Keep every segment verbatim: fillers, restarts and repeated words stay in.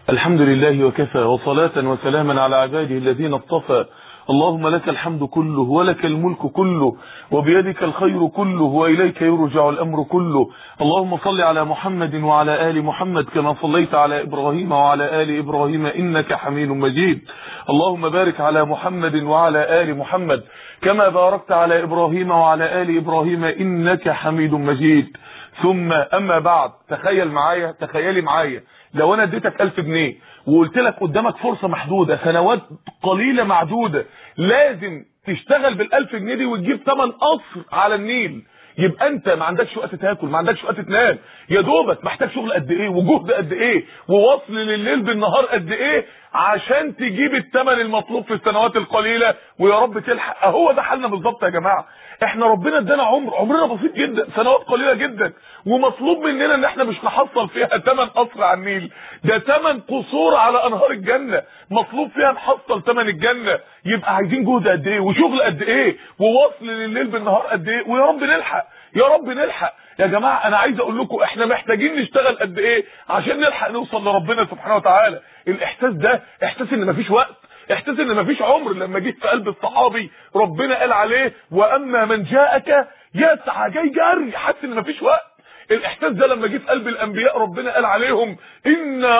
الحمد لله وكفى، وصلاة وسلاما على عباده الذين اصطفى. اللهم لك الحمد كله، ولك الملك كله، وبيدك الخير كله، وإليك يرجع الأمر كله. اللهم صل على محمد وعلى آل محمد كما صليت على إبراهيم وعلى آل إبراهيم إنك حميد مجيد. اللهم بارك على محمد وعلى آل محمد كما باركت على إبراهيم وعلى آل إبراهيم إنك حميد مجيد. ثم أما بعد، تخيل معايا تخيلي معايا لو انا اديتك ألف جنيه وقلت لك قدامك فرصة محدودة، سنوات قليلة معدودة، لازم تشتغل بالألف جنيه دي وتجيب ثمن قصر على النيل. يبقى انت ما عندكش وقت تاكل، ما عندكش وقت تنام، يا دوبك محتاج شغل قد ايه وجهد قد ايه ووصل لليل بالنهار قد ايه عشان تجيب الثمن المطلوب في السنوات القليله، ويا رب تلحق. اهو ده حالنا بالظبط يا جماعه. احنا ربنا ادانا عمر، عمرنا بسيط جدا، سنوات قليله جدا، ومطلوب مننا ان احنا مش نحصل فيها ثمن قصر على النيل، ده ثمن قصور على انهار الجنه، مطلوب فيها نحصل ثمن الجنه. يبقى عايزين جهد قد ايه وشغل قد ايه ووصل لليل بالنهار قد ايه، ويا رب نلحق يا رب نلحق. يا جماعه انا عايز اقول لكم احنا محتاجين نشتغل قد ايه عشان نلحق نوصل لربنا سبحانه وتعالى. الاحساس ده احساس ان مفيش وقت، احساس ان مفيش عمر. لما جيت في قلب الصحابي ربنا قال عليه واما من جاءك يسعى، جاي جري، حاسس ان مفيش وقت. الاحساس ده لما جه في قلب الانبياء ربنا قال عليهم انا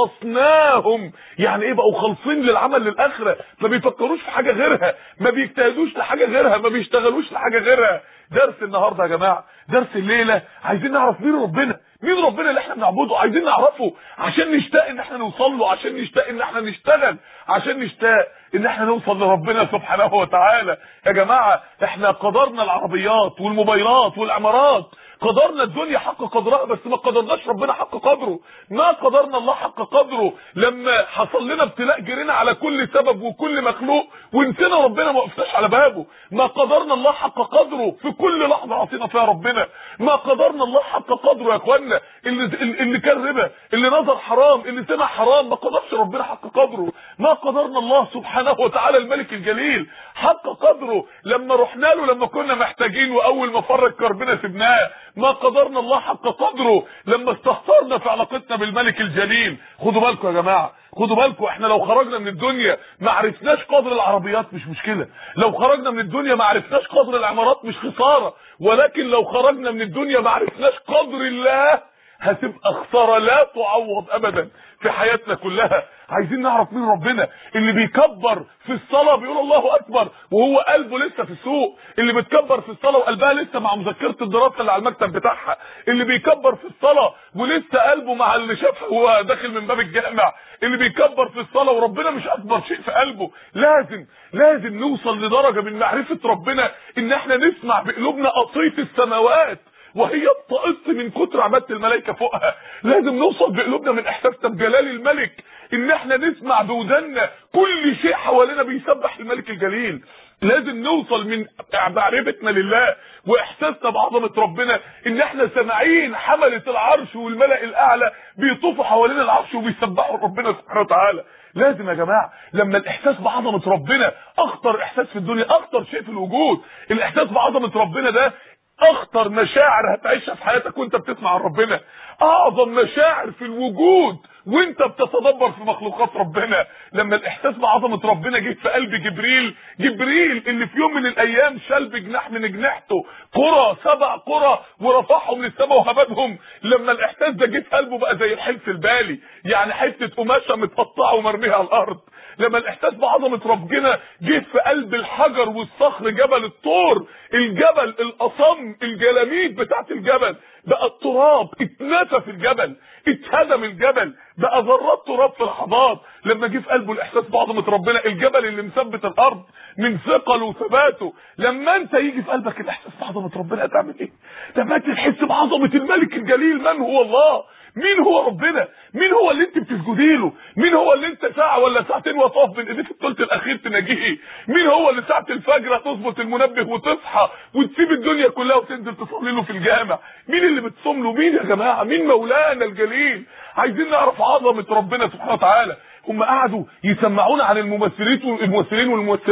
اخلصناهم، يعني ايه؟ بقوا خالصين للعمل للاخره، ما بيفكروش في حاجه غيرها، ما بيجتهدوش لحاجه غيرها، ما بيشتغلوش لحاجه غيرها. درس النهارده يا جماعه، درس الليله، عايزين نعرف مين ربنا، مين ربنا اللي احنا بنعبده، عايزين نعرفه عشان نشتاق ان احنا نوصل له، عشان نشتاق ان احنا نشتغل، عشان نشتاق ان احنا نوصل لربنا سبحانه وتعالى. يا جماعه احنا قدرنا العربيات والموبايلات والعمارات، قدرنا الدنيا حق قدرها، بس ما قدرناش ربنا حق قدره. ما قدرنا الله حق قدره. لما حصل لنا ابتلاء جرينا على كل سبب وكل مخلوق ونسينا ربنا، ما وقفناش على بابه. ما قدرنا الله حق قدره في كل لحظه عطينا فيها ربنا. ما قدرنا الله حق قدره يا اخوانا. اللي اللي كان ربا، اللي نظر حرام، اللي سمع حرام، ما قدرش ربنا حق قدره. ما قدرنا الله سبحانه وتعالى الملك الجليل حق قدره لما رحنا له لما كنا محتاجين، واول ما فرج كربنا سبناه. ما قدرنا الله حق قدره لما استهترنا في علاقتنا بالملك الجليل. خدوا بالكم يا جماعه، خدوا بالكم، احنا لو خرجنا من الدنيا ما عرفناش قدر العربيات مش مشكله، لو خرجنا من الدنيا ما عرفناش قدر العمارات مش خساره، ولكن لو خرجنا من الدنيا ما عرفناش قدر الله هتبقى خساره لا تعوض ابدا في حياتنا كلها. عايزين نعرف مين ربنا. اللي بيكبر في الصلاه بيقول الله اكبر وهو قلبه لسه في السوق، اللي بتكبر في الصلاه وقلبها لسه مع مذكره الدراسه اللي على المكتب بتاعها، اللي بيكبر في الصلاه ولسه قلبه مع اللي شافه وهو داخل من باب الجامع، اللي بيكبر في الصلاه وربنا مش اكبر شيء في قلبه. لازم لازم نوصل لدرجه من معرفه ربنا ان احنا نسمع بقلوبنا قطيط السماوات وهي بتقط من كتر عباده الملائكه فوقها. لازم نوصل بقلوبنا من احساسنا بجلال الملك ان احنا نسمع بودنا كل شيء حوالينا بيسبح الملك الجليل. لازم نوصل من معرفتنا لله واحساسنا بعظمه ربنا ان احنا سامعين حمله العرش والملأ الاعلى بيطوفوا حوالين العرش وبيسبحوا ربنا سبحانه وتعالى. لازم يا جماعه لما الاحساس بعظمه ربنا، اخطر احساس في الدنيا، اخطر شيء في الوجود، الاحساس بعظمه ربنا ده اخطر مشاعر هتعيشها في حياتك وانت بتسمع عن ربنا، اعظم مشاعر في الوجود وانت بتتدبر في مخلوقات ربنا. لما الاحساس بعظمه ربنا جه في قلب جبريل، جبريل اللي في يوم من الايام شال بجناح من جناحته قرى، سبع قرى، ورفعهم للسماء وهبدهم، لما الاحساس ده جه في قلبه بقى زي الحلف البالي، يعني حته قماشه متقطعه ومرميه على الارض. لما الاحساس بعظمه ربنا جه في قلب الحجر والصخر، جبل الطور، الجبل الاصم، الجلاميد بتاعت الجبل، بقى التراب اتنسى في الجبل، اتهدم الجبل، بقى ذرات تراب في الحضار. لما جه في قلبه الاحساس بعظمه ربنا، الجبل اللي مثبت الارض من ثقله وثباته، لما انت يجي في قلبك الاحساس بعظمه ربنا هتعمل ايه؟ لما تحس بعظمه الملك الجليل، من هو الله؟ مين هو ربنا؟ مين هو اللي انت بتسجدي له؟ مين هو اللي انت ساعه ولا ساعتين وتقف بين ايديك الثلث الاخير تناجيه؟ مين هو اللي ساعه الفجر هتظبط المنبه وتصحى وتسيب الدنيا كلها وتنزل تصلي له في الجامع؟ مين اللي بتصوم له؟ مين يا جماعه؟ مين مولانا الجليل؟ عايزين نعرف عظمه ربنا سبحانه وتعالى. هم قعدوا يسمعونا عن الممثلين والممثلين والممثلات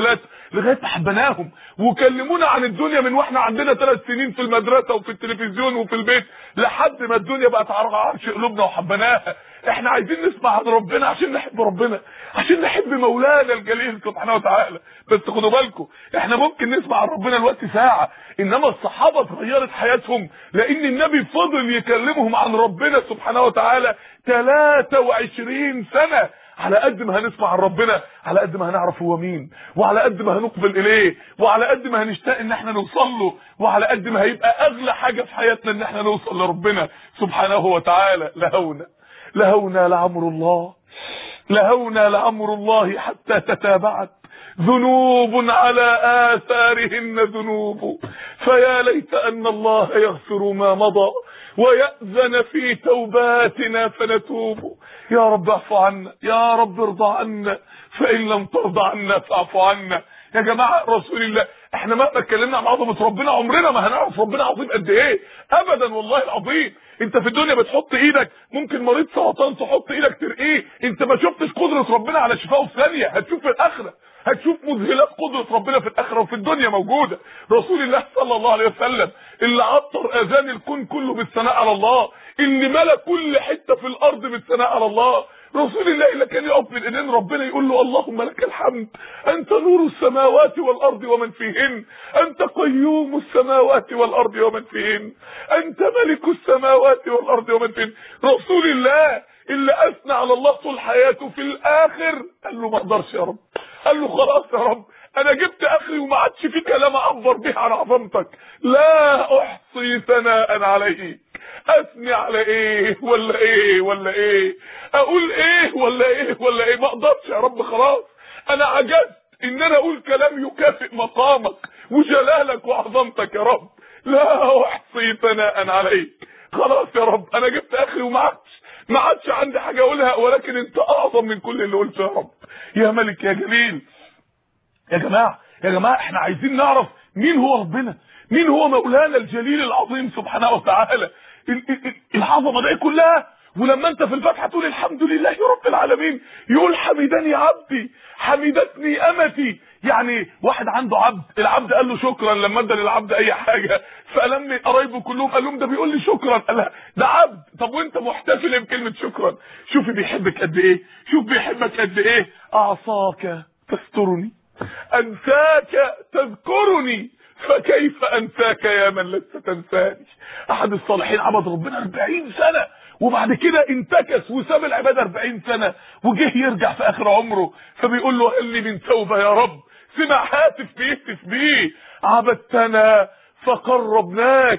لغايه ما حبناهم وكلمونا عن الدنيا من واحنا عندنا ثلاث سنين في المدرسه وفي التلفزيون وفي البيت لحد ما الدنيا بقت على عرش قلوبنا وحبناها. احنا عايزين نسمع عن ربنا عشان نحب ربنا، عشان نحب مولانا الجليل سبحانه وتعالى. بس خدوا بالكم احنا ممكن نسمع عن ربنا الوقت ساعه، انما الصحابه اتغيرت حياتهم لان النبي فضل يكلمهم عن ربنا سبحانه وتعالى ثلاثة وعشرين سنه. على قد ما هنسمع عن ربنا على قد ما هنعرف هو مين، وعلى قد ما هنقبل اليه، وعلى قد ما هنشتاق ان احنا نوصل له، وعلى قد ما هيبقى اغلى حاجه في حياتنا ان احنا نوصل لربنا سبحانه وتعالى. لهونا لهونا لعمر الله، لهونا لعمر الله حتى تتابعت ذنوب على آثارهن ذنوب، فيا ليت أن الله يغفر ما مضى ويأذن في توباتنا فنتوب. يا رب اعف عنا، يا رب ارضى عنا، فإن لم ترضى عنا فاعف عنا. يا جماعة رسول الله احنا مهما اتكلمنا عن عظمة ربنا عمرنا ما هنعرف ربنا عظيم قد ايه ابدا والله العظيم. انت في الدنيا بتحط ايدك ممكن مريض سرطان تحط ايدك ترقيه، انت ما شفتش قدرة ربنا على شفائه في ثانية. هتشوف في الاخرة، هتشوف مذهلات قدرة ربنا في الاخرة وفي الدنيا موجودة. رسول الله صلى الله عليه وسلم اللي عطر اذان الكون كله بالثناء على الله، اللي ملا كل حتة في الارض بالثناء على الله. رسول الله اللي كان يقف من ايدين ربنا يقول له اللهم لك الحمد، انت نور السماوات والارض ومن فيهن، انت قيوم السماوات والارض ومن فيهن، انت ملك السماوات والارض ومن فيهن. رسول الله اللي اثنى على الله طول حياته في الاخر قال له ما اقدرش يا رب، قال له خلاص يا رب انا جبت اخري وما عادش في كلام اعبر به عن عظمتك، لا احصي ثناء عليك. اثني على ايه ولا ايه ولا ايه، اقول ايه ولا ايه ولا ايه، ما اقدرش يا رب خلاص انا عجزت ان انا اقول كلام يكافئ مقامك وجلالك وعظمتك يا رب، لا احصي ثناء عليك. خلاص يا رب انا جبت اخري وما عادش ما عادش عندي حاجه اقولها، ولكن انت اعظم من كل اللي قلته يا رب يا ملك يا جليل. يا جماعه يا جماعه احنا عايزين نعرف مين هو ربنا، مين هو مولانا الجليل العظيم سبحانه وتعالى. العظمه دي كلها، ولما انت في الفاتحه تقول الحمد لله رب العالمين، يقول حمدني عبدي حمدتني امتي. يعني واحد عنده عبد، العبد قال له شكرا لما ادى للعبد اي حاجه، فلما قرايبه كلهم قال لهم ده بيقول لي شكرا، قال ده عبد. طب وانت محتفل بكلمه شكرا؟ شوفي بيحبك قد ايه، شوف بيحبك قد ايه. اعصاك تسترني انساك تذكرني فكيف انساك يا من لست تنساني. احد الصالحين عبد ربنا أربعين سنة وبعد كده انتكس وساب العباده أربعين سنة وجه يرجع في اخر عمره، فبيقول له هل لي من توبه يا رب؟ سمع هاتف بيهتف بيه، عبدتنا فقربناك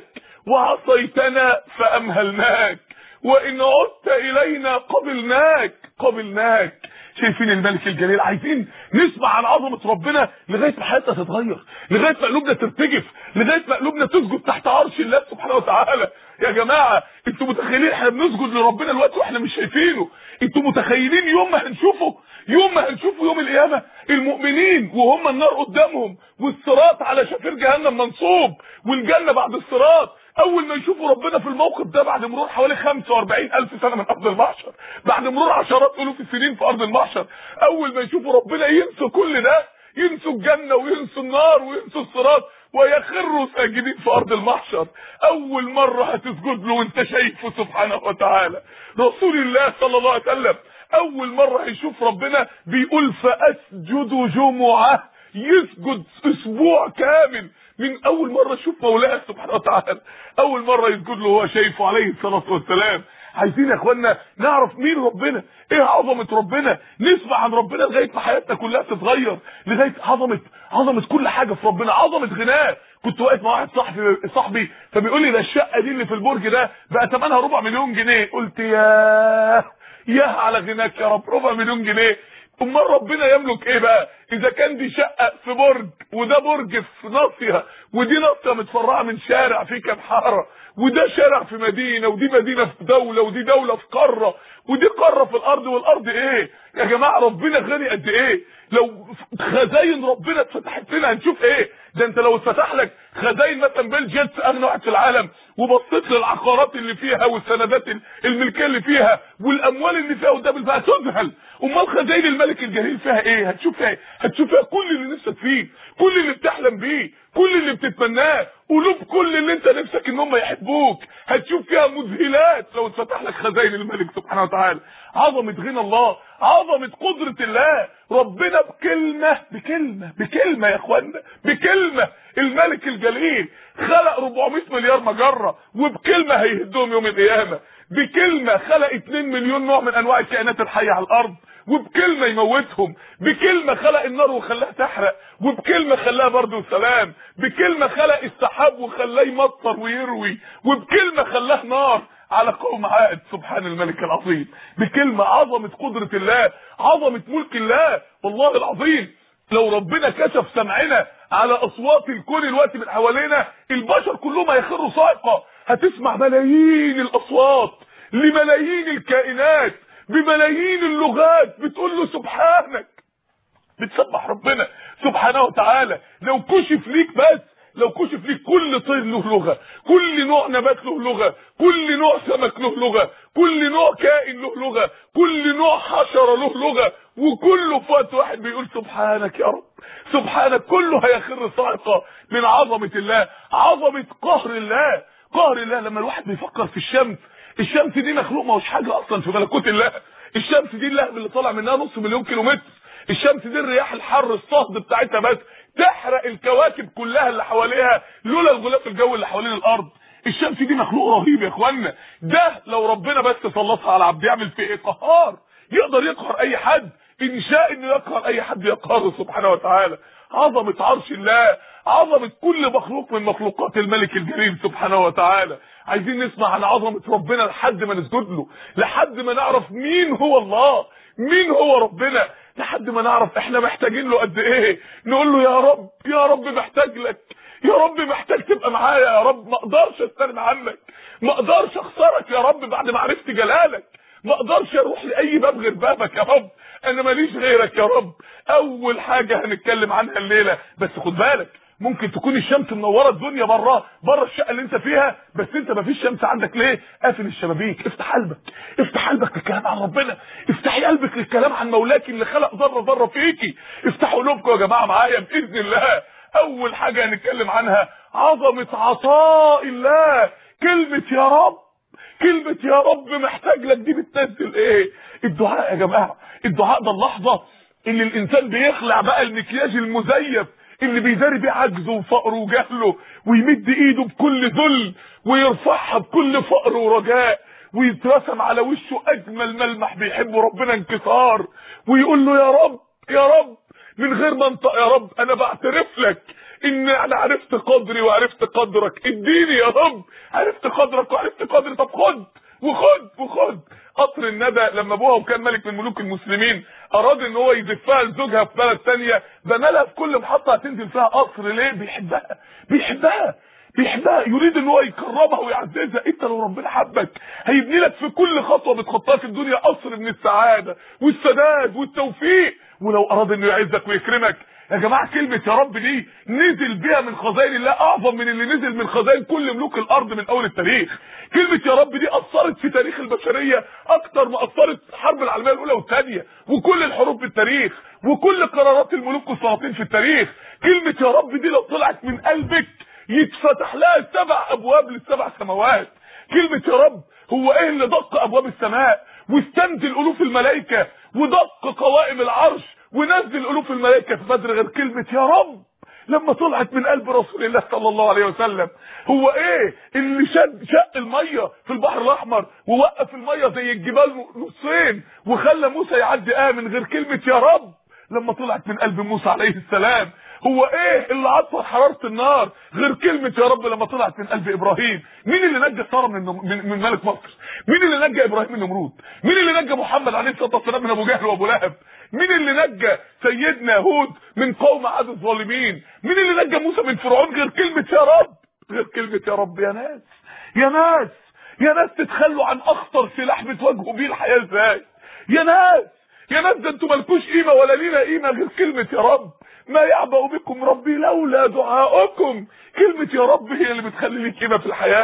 وعصيتنا فامهلناك وان عدت الينا قبلناك قبلناك. شايفين الملك الجليل؟ عايزين نسمع عن عظمه ربنا لغايه ما حياتنا تتغير، لغايه ما قلوبنا ترتجف، لغايه ما قلوبنا تسجد تحت عرش الله سبحانه وتعالى. يا جماعه انتوا متخيلين احنا بنسجد لربنا دلوقتي واحنا مش شايفينه؟ انتوا متخيلين يوم ما هنشوفه، يوم ما هنشوفه يوم القيامه المؤمنين وهم النار قدامهم والصراط على شفير جهنم منصوب والجنه بعد الصراط، اول ما يشوفوا ربنا في الموقف ده بعد مرور حوالي خمسة وأربعين الف سنه من ارض المحشر، بعد مرور عشرات الوف السنين في ارض المحشر، اول ما يشوفوا ربنا ينسوا كل ده، ينسوا الجنه وينسوا النار وينسوا الصراط ويخروا ساجدين في ارض المحشر. اول مره هتسجد له وانت شايفه سبحانه وتعالى. رسول الله صلى الله عليه وسلم اول مره هيشوف ربنا بيقول فاسجد جمعه، يسجد اسبوع كامل من اول مره يشوف مولاه سبحانه وتعالى، اول مره يسجد له هو شايفه عليه الصلاه والسلام. عايزين يا اخوانا نعرف مين ربنا، ايه عظمه ربنا، نسمع عن ربنا لغايه ما حياتنا كلها تتغير، لغايه عظمه عظمه كل حاجه في ربنا، عظمه غناه. كنت واقف مع واحد صاحبي صاحبي فبيقول لي ده الشقه دي اللي في البرج ده بقى ثمنها ربع مليون جنيه، قلت ياه ياه على غناك يا رب، ربع مليون جنيه. امال ربنا يملك ايه بقى؟ اذا كان دي شقه في برج وده برج في ناصيه ودي ناصيه متفرعه من شارع فيه كام حاره، وده شارع في مدينه ودي مدينه في دوله ودي دوله في قاره ودي قاره في الارض، والارض ايه يا جماعه؟ ربنا غني قد ايه؟ لو خزاين ربنا اتفتحت لنا هنشوف ايه؟ ده انت لو اتفتح لك خزاين مثلا بيل جيتس اغنى واحد في العالم وبصيت للعقارات اللي فيها والسندات الملكيه اللي فيها والاموال اللي فيها قدام البقى تذهل. امال خزائن الملك الجليل فيها ايه؟ هتشوف فيها ايه؟ هتشوف فيها كل اللي نفسك فيه، كل اللي بتحلم بيه، كل اللي بتتمناه، قلوب كل اللي انت نفسك ان هم يحبوك. هتشوف فيها مذهلات لو اتفتح لك خزائن الملك سبحانه وتعالى. عظمه غنى الله، عظمه قدره الله. ربنا بكلمه بكلمه بكلمه يا اخوانا، بكلمه الملك الجليل خلق أربعمائة مليار مجره، وبكلمه هيهدهم يوم القيامه. بكلمه خلق اتنين مليون نوع من انواع الكائنات الحيه على الارض، وبكلمه يموتهم. بكلمه خلق النار وخلاها تحرق، وبكلمه خلاها برد وسلام. بكلمه خلق السحاب وخلاه يمطر ويروي، وبكلمه خلاه نار على قوم عاد. سبحان الملك العظيم. بكلمه. عظمه قدره الله، عظمه ملك الله والله العظيم. لو ربنا كشف سمعنا على اصوات الكون الوقت من حوالينا، البشر كلهم هيخروا صاعقه. هتسمع ملايين الاصوات لملايين الكائنات بملايين اللغات بتقول له سبحانك، بتسبح ربنا سبحانه وتعالى. لو كشف ليك بس، لو كشف ليك كل طير له لغه، كل نوع نبات له لغه، كل نوع سمك له لغه، كل نوع كائن له لغه، كل نوع حشره له لغه، وكله في وقت واحد بيقول سبحانك يا رب، سبحانك. كله هيخر صاعقه من عظمه الله، عظمه قهر الله. قهر الله لما الواحد بيفكر في الشمس، الشمس دي مخلوق ما هوش حاجه اصلا في ملكوت الله. الشمس دي اللهب اللي طالع منها نص مليون كيلو متر. الشمس دي الرياح الحر الصهد بتاعتها بس تحرق الكواكب كلها اللي حواليها لولا الغلاف الجوي اللي حوالين الارض. الشمس دي مخلوق رهيب يا اخوانا. ده لو ربنا بس سلطها على عبد يعمل فيه ايه؟ قهار. يقدر يقهر اي حد، ان شاء انه يقهر اي حد يقهره سبحانه وتعالى. عظمه عرش الله، عظمه كل مخلوق من مخلوقات الملك الجليل سبحانه وتعالى. عايزين نسمع عن عظمه ربنا لحد ما نسجد له، لحد ما نعرف مين هو الله، مين هو ربنا، لحد ما نعرف احنا محتاجين له قد ايه. نقول له يا رب، يا رب محتاج لك، يا رب محتاج تبقى معايا يا رب. ما اقدرش استغنى عنك، ما اقدرش اخسرك يا رب بعد ما عرفت جلالك، ما اقدرش اروح لاي باب غير بابك يا رب. انا ماليش غيرك يا رب. اول حاجه هنتكلم عنها الليله، بس خد بالك ممكن تكون الشمس منوره الدنيا بره بره الشقه اللي انت فيها، بس انت مفيش شمس عندك. ليه؟ قافل الشبابيك. افتح قلبك، افتح قلبك للكلام عن ربنا، افتحي قلبك للكلام عن مولاك اللي خلق ذره ذره فيكي. افتحوا قلوبكم يا جماعه معايا باذن الله. اول حاجه هنتكلم عنها عظمه عطاء الله. كلمه يا رب، كلمه يا رب محتاج لك دي بتنزل ايه؟ الدعاء يا جماعه. الدعاء ده اللحظه اللي الانسان بيخلع بقى المكياج المزيف اللي بيداري بيه عجزه وفقره وجهله، ويمد ايده بكل ذل ويرفعها بكل فقر ورجاء، ويترسم على وشه اجمل ملمح بيحبه ربنا انكسار، ويقول له يا رب يا رب من غير ما انطق يا رب انا بعترف لك ان انا عرفت قدري وعرفت قدرك. اديني يا رب، عرفت قدرك وعرفت قدري. طب خد وخد وخد. قطر الندى لما ابوها وكان ملك من ملوك المسلمين اراد ان هو يزفها لزوجها في بلد ثانيه، بنى لها في كل محطه هتنزل فيها قصر. ليه؟ بيحبها، بيحبها بيحبها يريد ان هو يكرمها ويعززها. انت لو ربنا حبك هيبني لك في كل خطوه بتخطاها في الدنيا قصر من السعاده والسداد والتوفيق. ولو اراد انه يعزك ويكرمك يا جماعه، كلمه يا رب دي نزل بيها من خزائن الله اعظم من اللي نزل من خزائن كل ملوك الارض من اول التاريخ. كلمه يا رب دي اثرت في تاريخ البشريه اكتر ما اثرت الحرب العالميه الاولى والثانيه وكل الحروب في التاريخ وكل قرارات الملوك والسلاطين في التاريخ. كلمه يا رب دي لو طلعت من قلبك يتفتح لها سبع ابواب للسبع سماوات. كلمه يا رب هو ايه اللي دق ابواب السماء واستنزل الوف الملائكه ودق قوائم العرش ونزل الوف الملائكه في بدر غير كلمه يا رب لما طلعت من قلب رسول الله صلى الله عليه وسلم؟ هو ايه اللي شد شق الميه في البحر الاحمر ووقف الميه زي الجبال نصين وخلى موسى يعدي امن غير كلمه يا رب لما طلعت من قلب موسى عليه السلام؟ هو ايه اللي عطر حراره النار غير كلمه يا رب لما طلعت من قلب ابراهيم؟ مين اللي نجى ساره من من, من ملك مصر؟ مين اللي نجى ابراهيم من نمرود؟ مين اللي نجى محمد عليه الصلاه والسلام من ابو جهل وابو لهب؟ مين اللي نجى سيدنا هود من قوم عاد الظالمين؟ مين اللي نجى موسى من فرعون غير كلمه يا رب؟ غير كلمه يا رب. يا ناس يا ناس يا ناس تتخلوا عن اخطر سلاح بتواجهوا بيه الحياه ازاي؟ يا ناس يا ناس ده انتوا مالكوش قيمه ولا لينا قيمه غير كلمه يا رب. ما يعبأ بكم ربي لولا دعاؤكم. كلمه يا رب هي اللي بتخلي ليك قيمه في الحياه.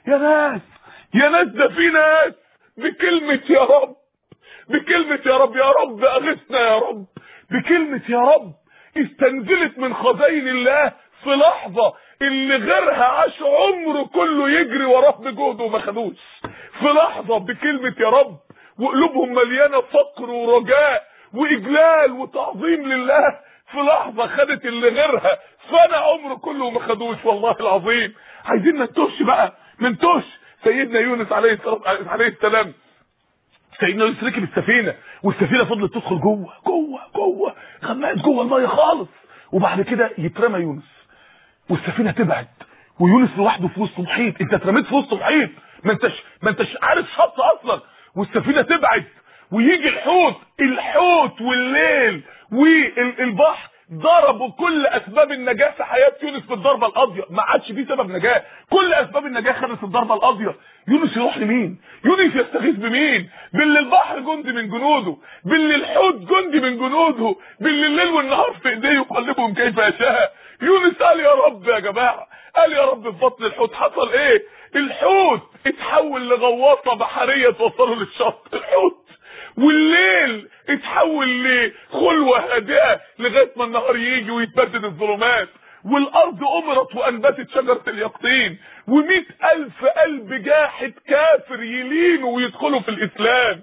يا ناس يا ناس ده في ناس بكلمة يا رب، بكلمة يا رب، يا رب اغثنا يا رب، بكلمة يا رب استنزلت من خزائن الله في لحظة اللي غيرها عاش عمره كله يجري وراه بجهده وما خدوش، في لحظة بكلمة يا رب وقلوبهم مليانة فقر ورجاء واجلال وتعظيم لله، في لحظة خدت اللي غيرها فانا عمره كله وما خدوش. والله العظيم عايزين ما نتوش بقى، ما نتوش. سيدنا يونس عليه عليه السلام، سيدنا يونس ركب السفينه والسفينه فضلت تدخل جوه جوه جوه غمقت جوه الميه خالص، وبعد كده يترمى يونس والسفينه تبعد ويونس لوحده في وسط محيط. انت اترميت في وسط محيط، ما انتش ما انتش عارف شط اصلا، والسفينه تبعد ويجي الحوت الحوت والليل والبحر ضربوا كل اسباب النجاه في حياه يونس بالضربه القاضيه، ما عادش فيه سبب نجاه، كل اسباب النجاه خدت الضربه القاضيه. يونس يروح لمين؟ يونس يستغيث بمين؟ باللي البحر جندي من جنوده، باللي الحوت جندي من جنوده، باللي الليل والنهار في ايديه يقلبهم كيف يشاء. يونس قال يا رب يا جماعه، قال يا رب في بطن الحوت. حصل ايه؟ الحوت اتحول لغواصه بحريه توصله للشط، الحوت. والليل اتحول لخلوه هادئه لغايه ما النهار يجي ويتبدد الظلمات، والارض امرت وانبتت شجره اليقطين، ومئة الف قلب جاحد كافر يلينوا ويدخلوا في الاسلام.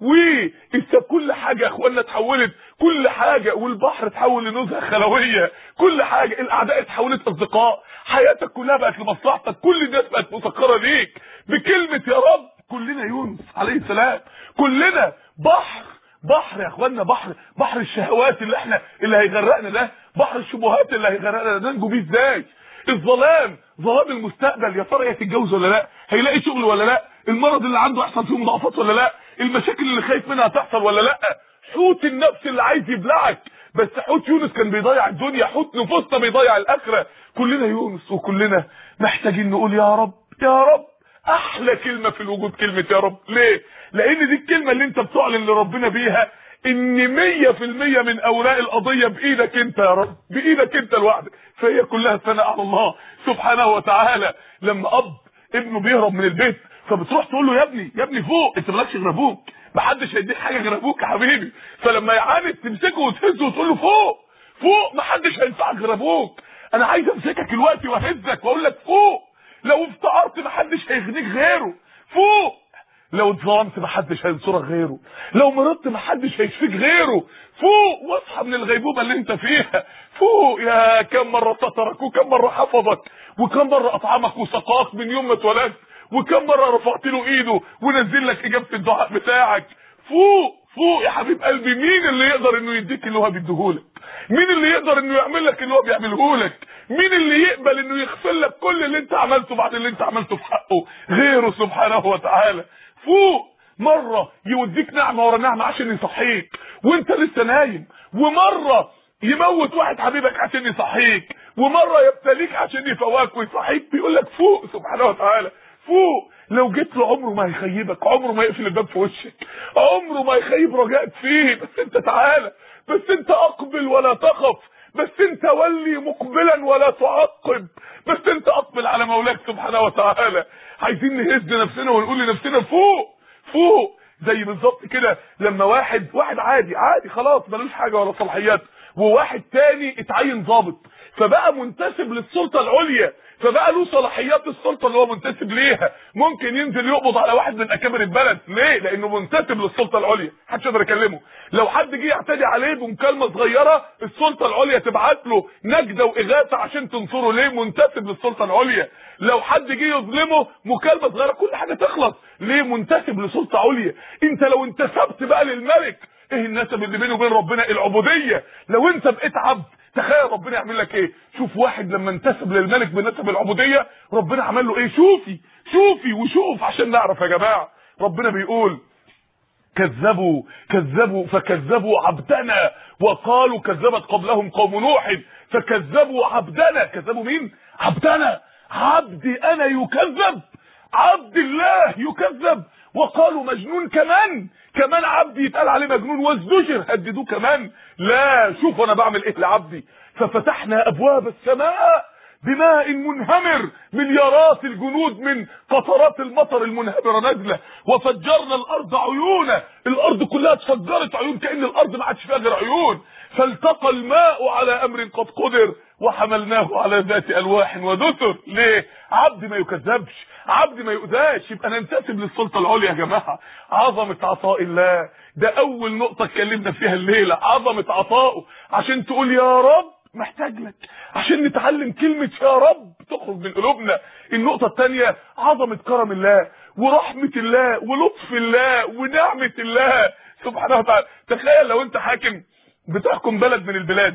وإذا كل حاجه يا اخوانا اتحولت، كل حاجه، والبحر اتحول لنزهه خلويه، كل حاجه، الاعداء اتحولت اصدقاء، حياتك كلها بقت لمصلحتك، كل الناس بقت مسخره ليك بكلمه يا رب. كلنا يونس عليه السلام، كلنا بحر بحر يا اخوانا، بحر بحر الشهوات اللي احنا اللي هيغرقنا ده، بحر الشبهات اللي هيغرقنا ده، ننجو بيه ازاي؟ الظلام، ظلام المستقبل، يا ترى هيتجوز ولا لا؟ هيلاقي شغل ولا لا؟ المرض اللي عنده يحصل فيه مضاعفات ولا لا؟ المشاكل اللي خايف منها تحصل ولا لا؟ حوت النفس اللي عايز يبلعك، بس حوت يونس كان بيضيع الدنيا، حوت نفوسنا بيضيع الاخره. كلنا يونس وكلنا محتاجين نقول يا رب يا رب. احلى كلمه في الوجود كلمه يا رب. ليه؟ لان دي الكلمه اللي انت بتعلن لربنا بيها ان مية في المية من اوراق القضيه بايدك انت يا رب، بايدك انت لوحدك، فهي كلها ثناء على الله سبحانه وتعالى. لما اب ابنه بيهرب من البيت فبتروح تقول له يا ابني يا ابني فوق، انت مالكش غير ابوك، محدش هيديك حاجه غير ابوك يا حبيبي. فلما يعاند تمسكه وتهزه وتقول له فوق فوق، محدش هينفعك غير ابوك. انا عايز امسكك دلوقتي واهزك واقول لك فوق، لو افتقرت محدش هيغنيك غيره، فوق. لو اتظلمت محدش هينصرك غيره، لو مرضت محدش هيشفيك غيره، فوق واصحى من الغيبوبه اللي انت فيها، فوق. يا كم مره سترك، وكم مره حفظك، وكم مره اطعمك وسقاك من يوم ما اتولدت، وكم مره رفعت له ايده ونزل لك اجابه الدعاء بتاعك. فوق فوق يا حبيب قلبي. مين اللي يقدر انه يديك اللي هو بيديهولك؟ مين اللي يقدر انه يعمل لك اللي هو بيعملهولك؟ مين اللي يقبل انه يغفر لك كل اللي انت عملته بعد اللي انت عملته في حقه غيره سبحانه وتعالى؟ فوق. مره يوديك نعمه ورا نعمه عشان يصحيك وانت لسه نايم، ومره يموت واحد حبيبك عشان يصحيك، ومره يبتليك عشان يفواك ويصحيك. بيقول لك فوق سبحانه وتعالى، فوق. لو جيت له عمره ما هيخيبك، عمره ما يقفل الباب في وشك، عمره ما يخيب رجائك فيه. بس انت تعالى، بس انت اقبل ولا تخف، بس انت ولي مقبلا ولا تعقب، بس انت اقبل على مولاك سبحانه وتعالى. عايزين نهز نفسنا ونقول لنفسنا فوق فوق. زي بالظبط كده لما واحد واحد عادي عادي خلاص ملوش حاجه ولا صلاحيات، وواحد تاني اتعين ضابط فبقى منتسب للسلطه العليا، فبقى له صلاحيات السلطه اللي هو منتسب ليها، ممكن ينزل يقبض على واحد من اكابر البلد. ليه؟ لانه منتسب للسلطه العليا، محدش يقدر يكلمه. لو حد جه يعتدي عليه بمكالمه صغيره السلطه العليا تبعت له نجده واغاثه عشان تنصره. ليه؟ منتسب للسلطه العليا. لو حد جه يظلمه مكالمه صغيره كل حاجه تخلص. ليه؟ منتسب لسلطه عليا. انت لو انتسبت بقى للملك، ايه النسب اللي بينه وبين ربنا؟ العبوديه. لو انت بقيت عبد تخيل ربنا يعمل لك ايه. شوف واحد لما انتسب للملك بنسب العبوديه ربنا عمل له ايه. شوفي شوفي وشوف عشان نعرف يا جماعه. ربنا بيقول كذبوا كذبوا فكذبوا عبدنا وقالوا كذبت قبلهم قوم نوح فكذبوا عبدنا. كذبوا مين؟ عبدنا. عبدي انا يكذب، عبد الله يكذب، وقالوا مجنون. كمان كمان عبدي يتقال عليه مجنون وازدجر، هددوه كمان. لا، شوف انا بعمل ايه لعبدي. ففتحنا ابواب السماء بماء منهمر، مليارات الجنود من قطرات المطر المنهمره نازله. وفجرنا الارض عيونا، الارض كلها اتفجرت عيون، كأن الارض ما عادش فيها غير عيون. فالتقى الماء على امر قد قدر وحملناه على ذات الواح ودسر. ليه؟ عبد ما يكذبش، عبد ما يؤذاش، يبقى ننتسب للسلطه العليا يا جماعه. عظمه عطاء الله، ده اول نقطه اتكلمنا فيها الليله، عظمه عطائه. عشان تقول يا رب محتاج لك، عشان نتعلم كلمه يا رب تخرج من قلوبنا. النقطه الثانيه عظمه كرم الله ورحمه الله ولطف الله ونعمه الله سبحانه وتعالى. تخيل لو انت حاكم بتحكم بلد من البلاد،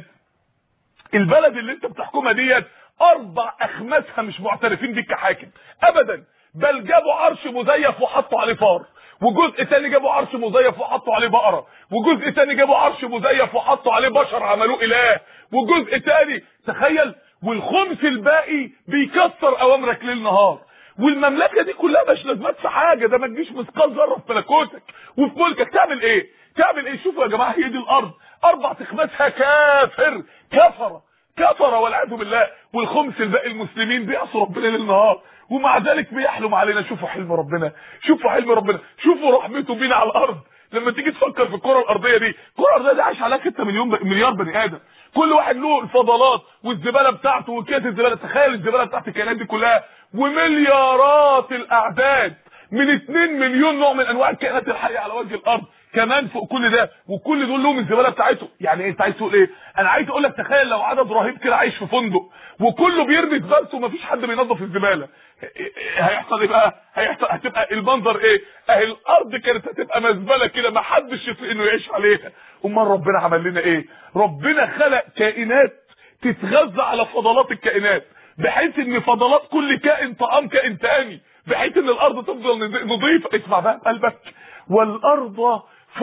البلد اللي انت بتحكمها ديت اربع اخماسها مش معترفين بيك كحاكم ابدا، بل جابوا عرش مزيف وحطوا عليه فار، وجزء تاني جابوا عرش مزيف وحطوا عليه بقره، وجزء تاني جابوا عرش مزيف وحطوا عليه بشر عملوه اله، وجزء تاني تخيل، والخمس الباقي بيكسر اوامرك ليل نهار. والمملكه دي كلها مش لازمات في حاجه، ده ما تجيش مثقال ذره في ملكوتك وفي ملكك. تعمل ايه؟ تعمل ايه؟ شوفوا يا جماعه، هي دي الارض اربع تخماسها كافر كفره كفره والعياذ بالله، والخمس الباقي المسلمين بيعصوا ربنا ليل نهار، ومع ذلك بيحلم علينا. شوفوا حلم ربنا، شوفوا حلم ربنا، شوفوا رحمته بينا على الارض. لما تيجي تفكر في الكره الارضيه دي، الكره الارضيه دي عايش عليها ستة مليون مليار بني ادم، كل واحد له الفضلات والزباله بتاعته وكيس الزباله. تخيل الزباله بتاعت الكائنات دي كلها، ومليارات الاعداد من اتنين مليون نوع من انواع الكائنات الحيه على وجه الارض كمان فوق كل ده، وكل دول لهم الزباله بتاعتهم. يعني ايه؟ انت عايز تقول ايه؟ انا عايز اقول لك تخيل لو عدد رهيب كده عايش في فندق وكله بيرمي زبالته ومفيش حد بينظف الزباله، هيحصل ايه بقى؟ هيحصل هتبقى المنظر ايه؟ اهي الارض كانت هتبقى مزبله كده ما حدش يطيق انه يعيش عليها. امال ربنا عمل لنا ايه؟ ربنا خلق كائنات تتغذى على فضلات الكائنات، بحيث ان فضلات كل كائن طعام كائن تاني، بحيث ان الارض تفضل نظيفه. اسمع بقى قلبك، والارض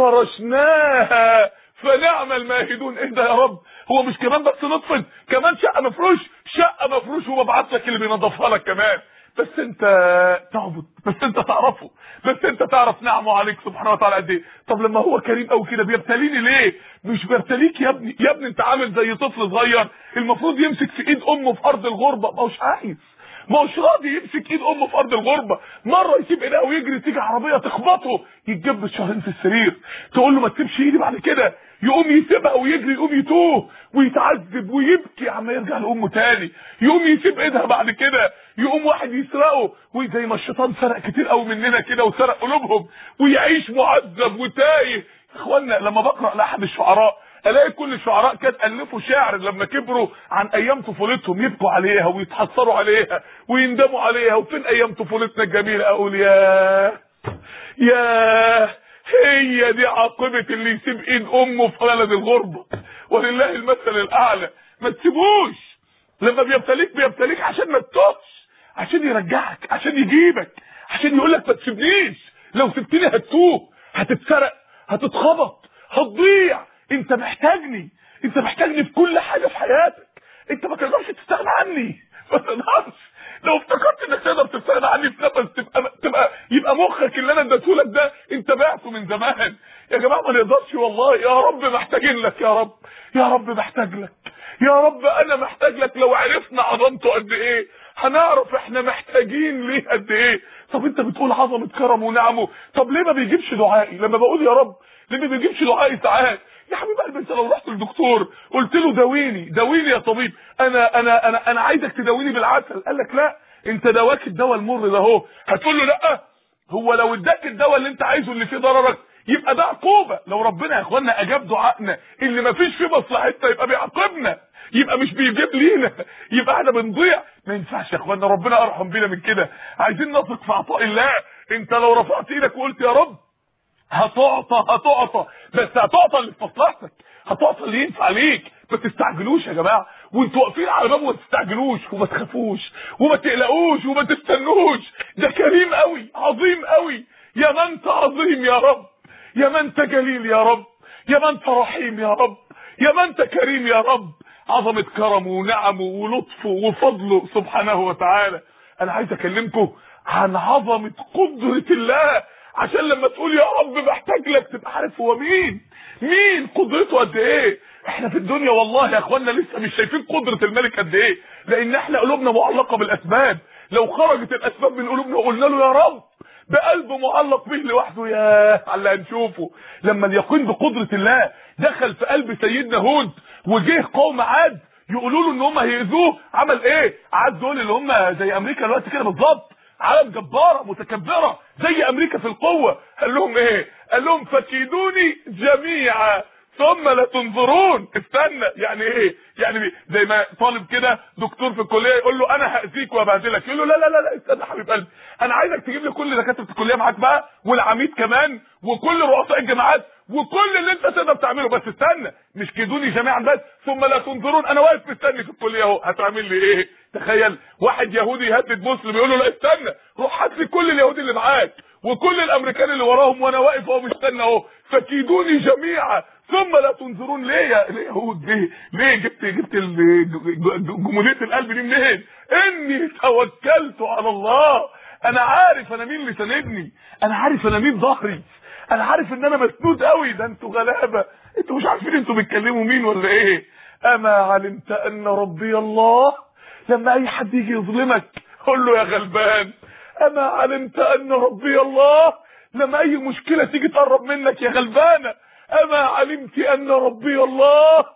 فرشناها فنعم الماهدون. ايه ده يا رب؟ هو مش كمان بس نطفل، كمان شقه مفروش، شقه مفروش وببعت لك اللي بينظفها لك كمان. بس انت تعبد، بس انت تعرفه، بس انت تعرف نعمه عليك سبحانه وتعالى قد ايه. طب لما هو كريم قوي كده بيبتليني ليه؟ مش بيبتليك يا ابني، يا ابني انت عامل زي طفل صغير المفروض يمسك في ايد امه في ارض الغربه، ما هوش عايز، ما هوش راضي يمسك ايد امه في ارض الغربه. مره يسيب ايدها ويجري، تيجي عربيه تخبطه يتجب شهرين في السرير، تقول له ما تسيبش ايدي بعد كده، يقوم يسيبها ويجري، يقوم يتوه ويتعذب ويبكي عما يرجع لامه تاني، يقوم يسيب ايدها بعد كده، يقوم واحد يسرقه، وزي ما الشيطان سرق كتير قوي مننا كده وسرق قلوبهم، ويعيش معذب وتايه. اخوانا لما بقرا لاحد الشعراء الاقي كل الشعراء كانت الفوا شعر لما كبروا عن ايام طفولتهم يبكوا عليها ويتحسروا عليها ويندموا عليها، وفين ايام طفولتنا الجميله. اقول يا يا هي دي عاقبه اللي يسيب ايد امه في بلد الغربه، ولله المثل الاعلى. ما تسيبوش، لما بيبتليك بيبتليك عشان ما تتوهش، عشان يرجعك، عشان يجيبك، عشان يقول لك ما تسيبنيش، لو سبتني هتتوه، هتتسرق، هتتخبط، هتضيع. انت محتاجني، انت محتاجني في كل حاجه في حياتك، انت ما تقدرش تستغنى عني، ما تقدرش. لو افتكرت انك تقدر تستغنى عني في نفس تبقى تبقى يبقى مخك اللي انا اديتهولك ده انت بعته من زمان. يا جماعه ما نقدرش والله. يا رب محتاجين لك، يا رب يا رب محتاج لك، يا رب انا محتاج لك. لو عرفنا عظمته قد ايه هنعرف احنا محتاجين ليه قد ايه. طب انت بتقول عظمه كرمه ونعمه، طب ليه ما بيجيبش دعائي لما بقول يا رب؟ ليه ما بيجيبش دعائي ساعات؟ يا حبيب قلبي انت لو رحت للدكتور قلت له داويني داويني يا طبيب، انا انا انا انا عايزك تداويني بالعسل، قال لك لا انت دواك الدواء المر ده اهو، هتقول له لا؟ هو لو اداك الدواء اللي انت عايزه اللي فيه ضررك يبقى ده عقوبه. لو ربنا يا اخوانا اجاب دعائنا اللي ما فيش فيه مصلحتنا يبقى بيعاقبنا، يبقى مش بيجيب لينا، يبقى احنا بنضيع. ما ينفعش يا اخوانا، ربنا ارحم بينا من كده. عايزين نثق في عطاء الله. انت لو رفعت ايدك وقلت يا رب هتعطى هتعطى، بس هتعطى اللي في مصلحتك، هتعطى اللي ينفع ليك. ما تستعجلوش يا جماعه، وانتوا واقفين على بابه ما تستعجلوش وما تخافوش وما تقلقوش وما تستنوش. ده كريم قوي عظيم قوي. يا ما انت عظيم يا رب، يا ما انت جليل يا رب، يا ما انت رحيم يا رب، يا ما انت كريم يا رب. عظمه كرمه ونعمه ولطفه وفضله سبحانه وتعالى. انا عايز اكلمكم عن عظمه قدره الله، عشان لما تقول يا رب محتاج لك تبقى عارف هو مين، مين قدرته قد ايه. احنا في الدنيا والله يا اخوانا لسه مش شايفين قدرة الملك قد ايه، لان احنا قلوبنا معلقة بالاسباب. لو خرجت الاسباب من قلوبنا وقلنا له يا رب بقلب معلق به لوحده، يا على اللي هنشوفه. لما اليقين بقدرة الله دخل في قلب سيدنا هود وجه قوم عاد يقولوا له ان هم هيأذوه، عمل ايه؟ عاد دول اللي هم زي امريكا دلوقتي كده بالظبط، عالم جبارة متكبرة زي امريكا في القوة. قال لهم ايه؟ قال لهم فكيدوني جميعا ثم لا تنظرون. استنى، يعني ايه؟ يعني زي ما طالب كده دكتور في الكليه يقول له انا هاذيك وابهدلك، يقول له لا لا لا لا استنى حبيب قلبي، انا عايزك تجيب لي كل دكاتره الكليه معاك بقى، والعميد كمان، وكل رؤساء الجامعات، وكل اللي انت تقدر تعمله، بس استنى، مش كيدوني جميعا بس ثم لا تنظرون، انا واقف مستني في الكليه اهو، هتعمل لي ايه؟ تخيل واحد يهودي يهدد مسلم يقول له لا استنى، روح هات لي كل اليهود اللي معاك وكل الامريكان اللي وراهم وانا واقف اهو مستني اهو، فكيدوني جميعا ثم لا تنظرون. ليه يا اليهود؟ ليه ليه جبت جبت جموديه القلب دي منين؟ اني توكلت على الله، انا عارف انا مين اللي ساندني، انا عارف انا مين ظهري، انا عارف ان انا مسنود قوي. ده انتوا غلابه، انتوا مش عارفين انتوا بتكلموا مين ولا ايه؟ اما علمت ان ربي الله. لما اي حد يجي يظلمك قول له يا غلبان اما علمت ان ربي الله. لما اي مشكله تيجي تقرب منك يا غلبانه اما علمت ان ربي الله.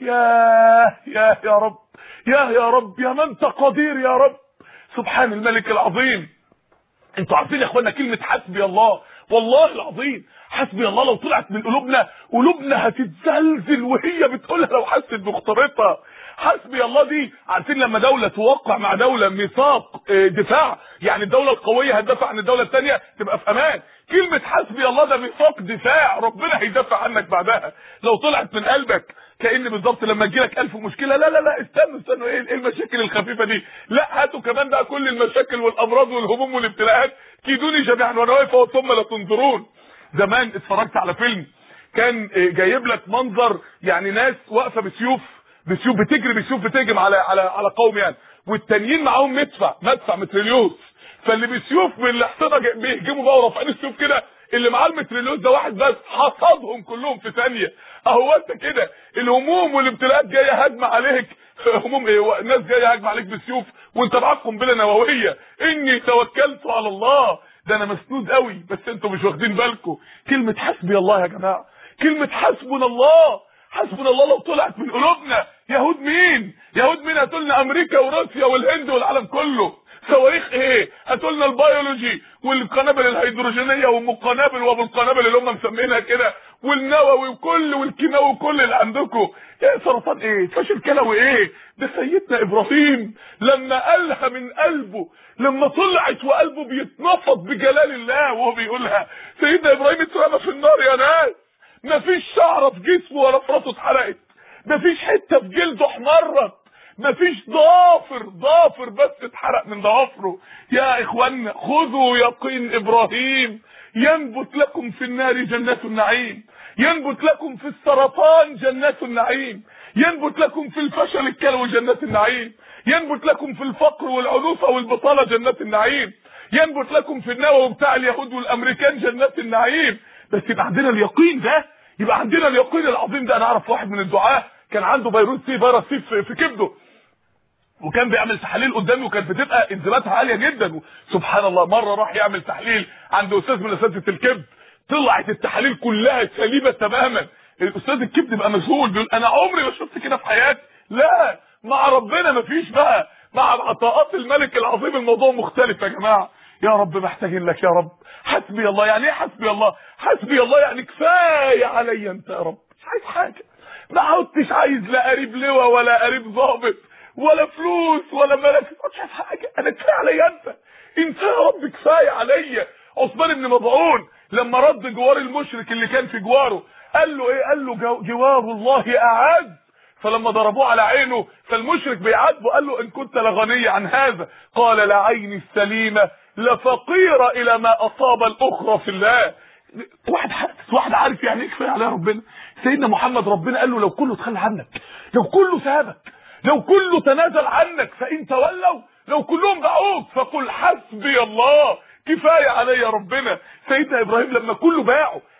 يا يا يا رب، يا يا رب، يا من انت قدير يا رب، سبحان الملك العظيم. انتوا عارفين يا اخوانا كلمه حسبي الله، والله العظيم حسبي الله لو طلعت من قلوبنا، قلوبنا هتتزلزل وهي بتقولها لو حست بخطرتها. حسبي الله دي، عارفين لما دوله توقع مع دوله ميثاق دفاع، يعني الدوله القويه هتدافع عن الدوله الثانيه تبقى في امان، كلمه حسبي الله ده ميثاق دفاع، ربنا هيدافع عنك بعدها. لو طلعت من قلبك كأن بالظبط لما تجيلك ألف مشكله، لا لا لا استنوا استنوا، ايه المشاكل الخفيفه دي؟ لا هاتوا كمان بقى كل المشاكل والامراض والهموم والابتلاءات، كيدوني جميعا وانا واقف ثم لا تنظرون. زمان اتفرجت على فيلم كان جايب لك منظر يعني ناس واقفه بسيوف، بسيوف بتجري، بسيوف بتهجم على على على قوم يعني، والتانيين معاهم مدفع مدفع متريليوس، فاللي بسيوف من الاحصنه بيهجموا بقى ورافعين السيوف كده، اللي معاه المتريليوس ده واحد بس حصدهم كلهم في ثانيه. اهو انت كده الهموم والابتلاءات جايه هجمه عليك، هموم ايه؟ الناس جايه هجمه عليك بالسيوف وانت معاك قنبله نوويه. اني توكلت على الله، ده انا مسنود قوي، بس انتوا مش واخدين بالكم. كلمه حسبي الله يا جماعه، كلمه حسبنا الله، حسبنا الله لو طلعت من قلوبنا، يهود مين؟ يهود مين؟ هاتولنا امريكا وروسيا والهند والعالم كله. صواريخ ايه؟ هاتولنا البيولوجي والقنابل الهيدروجينيه والقنابل وابو القنابل اللي هم مسمينها كده، والنووي وكل والكيماوي وكل اللي عندكم. ايه سرطان ايه؟ فشل كلوي ايه؟ ده سيدنا ابراهيم لما قالها من قلبه، لما طلعت وقلبه بيتنفض بجلال الله وهو بيقولها، سيدنا ابراهيم اترمى في النار يا ناس، مفيش شعره في جسمه ولا في راسه اتحرقت، مفيش حته في جلده احمرت، مفيش ضافر ضافر بس اتحرق من ضوافره. يا اخوانا خذوا يقين ابراهيم، ينبت لكم في النار جنات النعيم، ينبت لكم في السرطان جنات النعيم، ينبت لكم في الفشل الكلوي جنات النعيم، ينبت لكم في الفقر والعنوسه والبطاله جنات النعيم، ينبت لكم في النووي بتاع اليهود والامريكان جنات النعيم. بس يبقى عندنا اليقين ده، يبقى عندنا اليقين العظيم ده. انا اعرف واحد من الدعاه كان عنده فيروس سي، فيروس سي في, في كبده، وكان بيعمل تحاليل قدامي وكانت بتبقى انزيماتها عاليه جدا. سبحان الله، مره راح يعمل تحليل عند استاذ من اساتذه الكبد، طلعت التحاليل كلها سليمه تماما. الاستاذ الكبد بقى مذهول، بيقول انا عمري ما شفت كده في حياتي. لا، مع ربنا مفيش بقى، مع عطاءات الملك العظيم الموضوع مختلف يا جماعه. يا رب محتاجين لك يا رب. حسبي الله يعني ايه حسبي الله؟ حسبي الله يعني كفايه عليا انت يا رب، مش عايز حاجه، ما عدتش عايز لا قريب لواء ولا قريب ضابط ولا فلوس ولا ملك، مش عايز حاجه، انا كفايه عليا انت، انت يا رب كفايه عليا. عثمان بن مظعون لما رد جوار المشرك اللي كان في جواره قال له ايه؟ قال له جوار الله اعز، فلما ضربوه على عينه فالمشرك بيعاتبه قال له ان كنت لغني عن هذا، قال لا عيني السليمه لفقيره الى ما اصاب الاخرى في الله. واحد حاسس، واحد عارف يعني ايه كفايه على ربنا. سيدنا محمد ربنا قال له لو كله تخلى عنك، لو كله سابك، لو كله تنازل عنك فان تولوا، لو كلهم باعوك فقل حسبي الله، كفايه علي ربنا. سيدنا ابراهيم لما كله باعه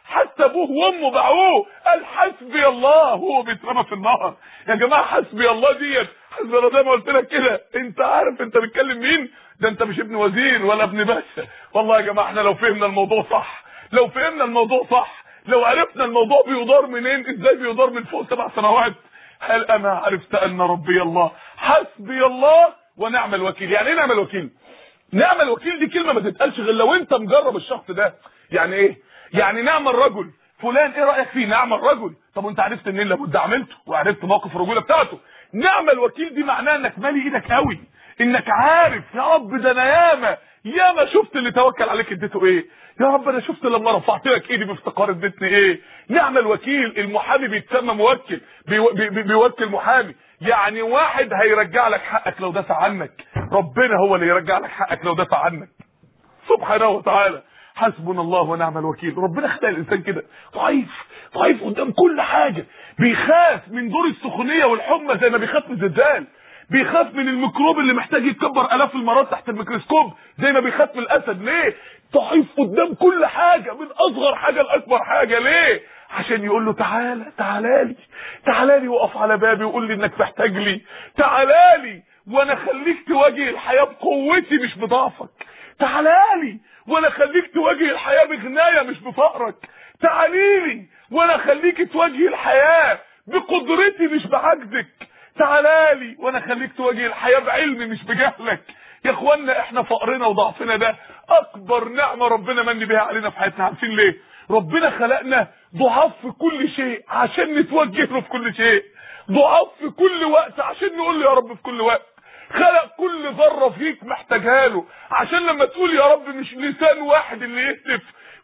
حتى ابوه وامه باعوه، قال حسبي الله وهو بيترمى في النهر. يا جماعه حسبي الله ديت، حسبي الله زي ما قلت لك كده، انت عارف انت بتكلم مين؟ ده انت مش ابن وزير ولا ابن باشا. والله يا جماعه احنا لو فهمنا الموضوع صح، لو فهمنا الموضوع صح، لو عرفنا الموضوع بيدار منين، ازاي بيدار من فوق سبع سنوات. هل انا عرفت ان ربي الله حسبي الله ونعم الوكيل. يعني ايه نعم الوكيل؟ نعم الوكيل دي كلمه ما تتقالش غير لو انت مجرب الشخص ده. يعني ايه؟ يعني نعم الرجل فلان، ايه رايك فيه؟ نعم الرجل. طب وانت عرفت منين؟ لابد عملته وعرفت موقف الرجوله بتاعته. نعم الوكيل دي معناها انك مالي ايدك قوي، انك عارف يا رب ده انا ياما ياما شفت اللي توكل عليك اديته ايه، يا رب انا شفت لما رفعت لك ايدي بافتقار اديتني ايه. نعم الوكيل. المحامي بيتسمى موكل، بي بي بي بيوكل محامي. يعني واحد هيرجع لك حقك لو دافع عنك، ربنا هو اللي يرجع لك حقك لو دافع عنك سبحانه وتعالى. حسبنا الله ونعم الوكيل. ربنا خلق الانسان كده ضعيف، ضعيف قدام كل حاجه، بيخاف من دور السخونيه والحمى زي ما بيخاف من الزلزال، بيخاف من الميكروب اللي محتاج يتكبر الاف المرات تحت الميكروسكوب زي ما بيخاف من الاسد. ليه؟ ضعيف قدام كل حاجه، من اصغر حاجه لاكبر حاجه. ليه؟ عشان يقول له تعالى تعالى لي، تعالى لي وقف على بابي وقول لي انك محتاج لي، تعالى لي وانا خليك تواجه الحياه بقوتي مش بضعفك، تعالى لي وانا خليك تواجه الحياه بغنايه مش بفقرك، تعالي لي وانا خليك تواجه الحياه بقدرتي مش بعجزك، تعالى لي وانا خليك تواجه الحياه بعلمي مش بجهلك. يا اخوانا احنا فقرنا وضعفنا ده اكبر نعمه ربنا من بيها علينا في حياتنا. عارفين ليه؟ ربنا خلقنا ضعاف في كل شيء عشان نتوجه له في كل شيء، ضعاف في كل وقت عشان نقول له يا رب في كل وقت. خلق كل ذره فيك محتاجها له عشان لما تقول يا رب مش لسان واحد اللي يهتف،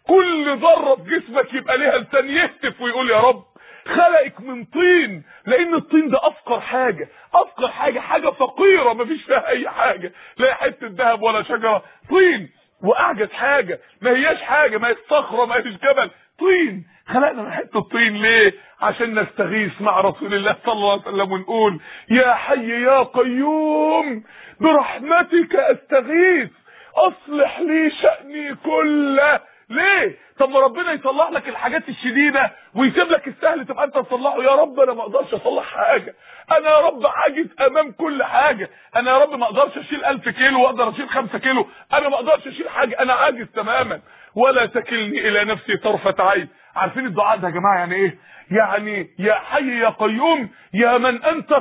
كل ذره في جسمك يبقى ليها لسان يهتف ويقول يا رب. خلقك من طين لان الطين ده افقر حاجه، افقر حاجه، حاجه فقيره مفيش فيها اي حاجه، لا حته ذهب ولا شجره، طين. واعجز حاجه ما هياش حاجه، ما هيش صخره ما هيش جبل، طين. خلقنا من حته الطين ليه؟ عشان نستغيث مع رسول الله صلى الله عليه وسلم ونقول يا حي يا قيوم برحمتك استغيث اصلح لي شأني كله. ليه؟ طب ما ربنا يصلح لك الحاجات الشديده ويسيب لك السهل تبقى انت تصلحه. يا رب انا ما اقدرش اصلح حاجه، انا يا رب عاجز امام كل حاجه، انا يا رب ما اقدرش اشيل ألف كيلو واقدر اشيل خمسة كيلو، انا ما اقدرش اشيل حاجه، انا عاجز تماما. ولا تكلني الى نفسي طرفه عين. عارفين الدعاء ده يا جماعه يعني ايه؟ يعني يا حي يا قيوم يا من انت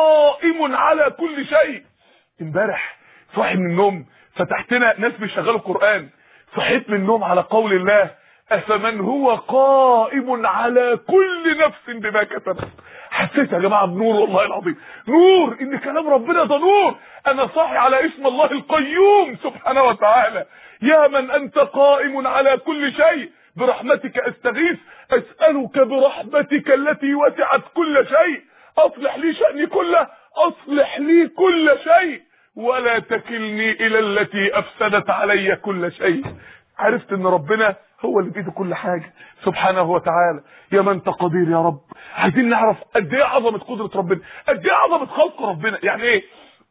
قائم على كل شيء. امبارح صاحي من النوم فتحتنا ناس بيشغلوا قران، صحيت من النوم على قول الله افمن هو قائم على كل نفس بما كسبت. حسيت يا جماعه بنور والله العظيم، نور ان كلام ربنا ده نور. انا صاحي على اسم الله القيوم سبحانه وتعالى. يا من انت قائم على كل شيء برحمتك استغيث اسالك برحمتك التي وسعت كل شيء اصلح لي شأني كله، اصلح لي كل شيء ولا تكلني الى التي افسدت علي كل شيء. عرفت ان ربنا هو اللي بيده كل حاجه سبحانه وتعالى. يا من تقدير يا رب. عايزين نعرف قد ايه عظمه قدره ربنا، قد ايه عظمه خلق ربنا. يعني ايه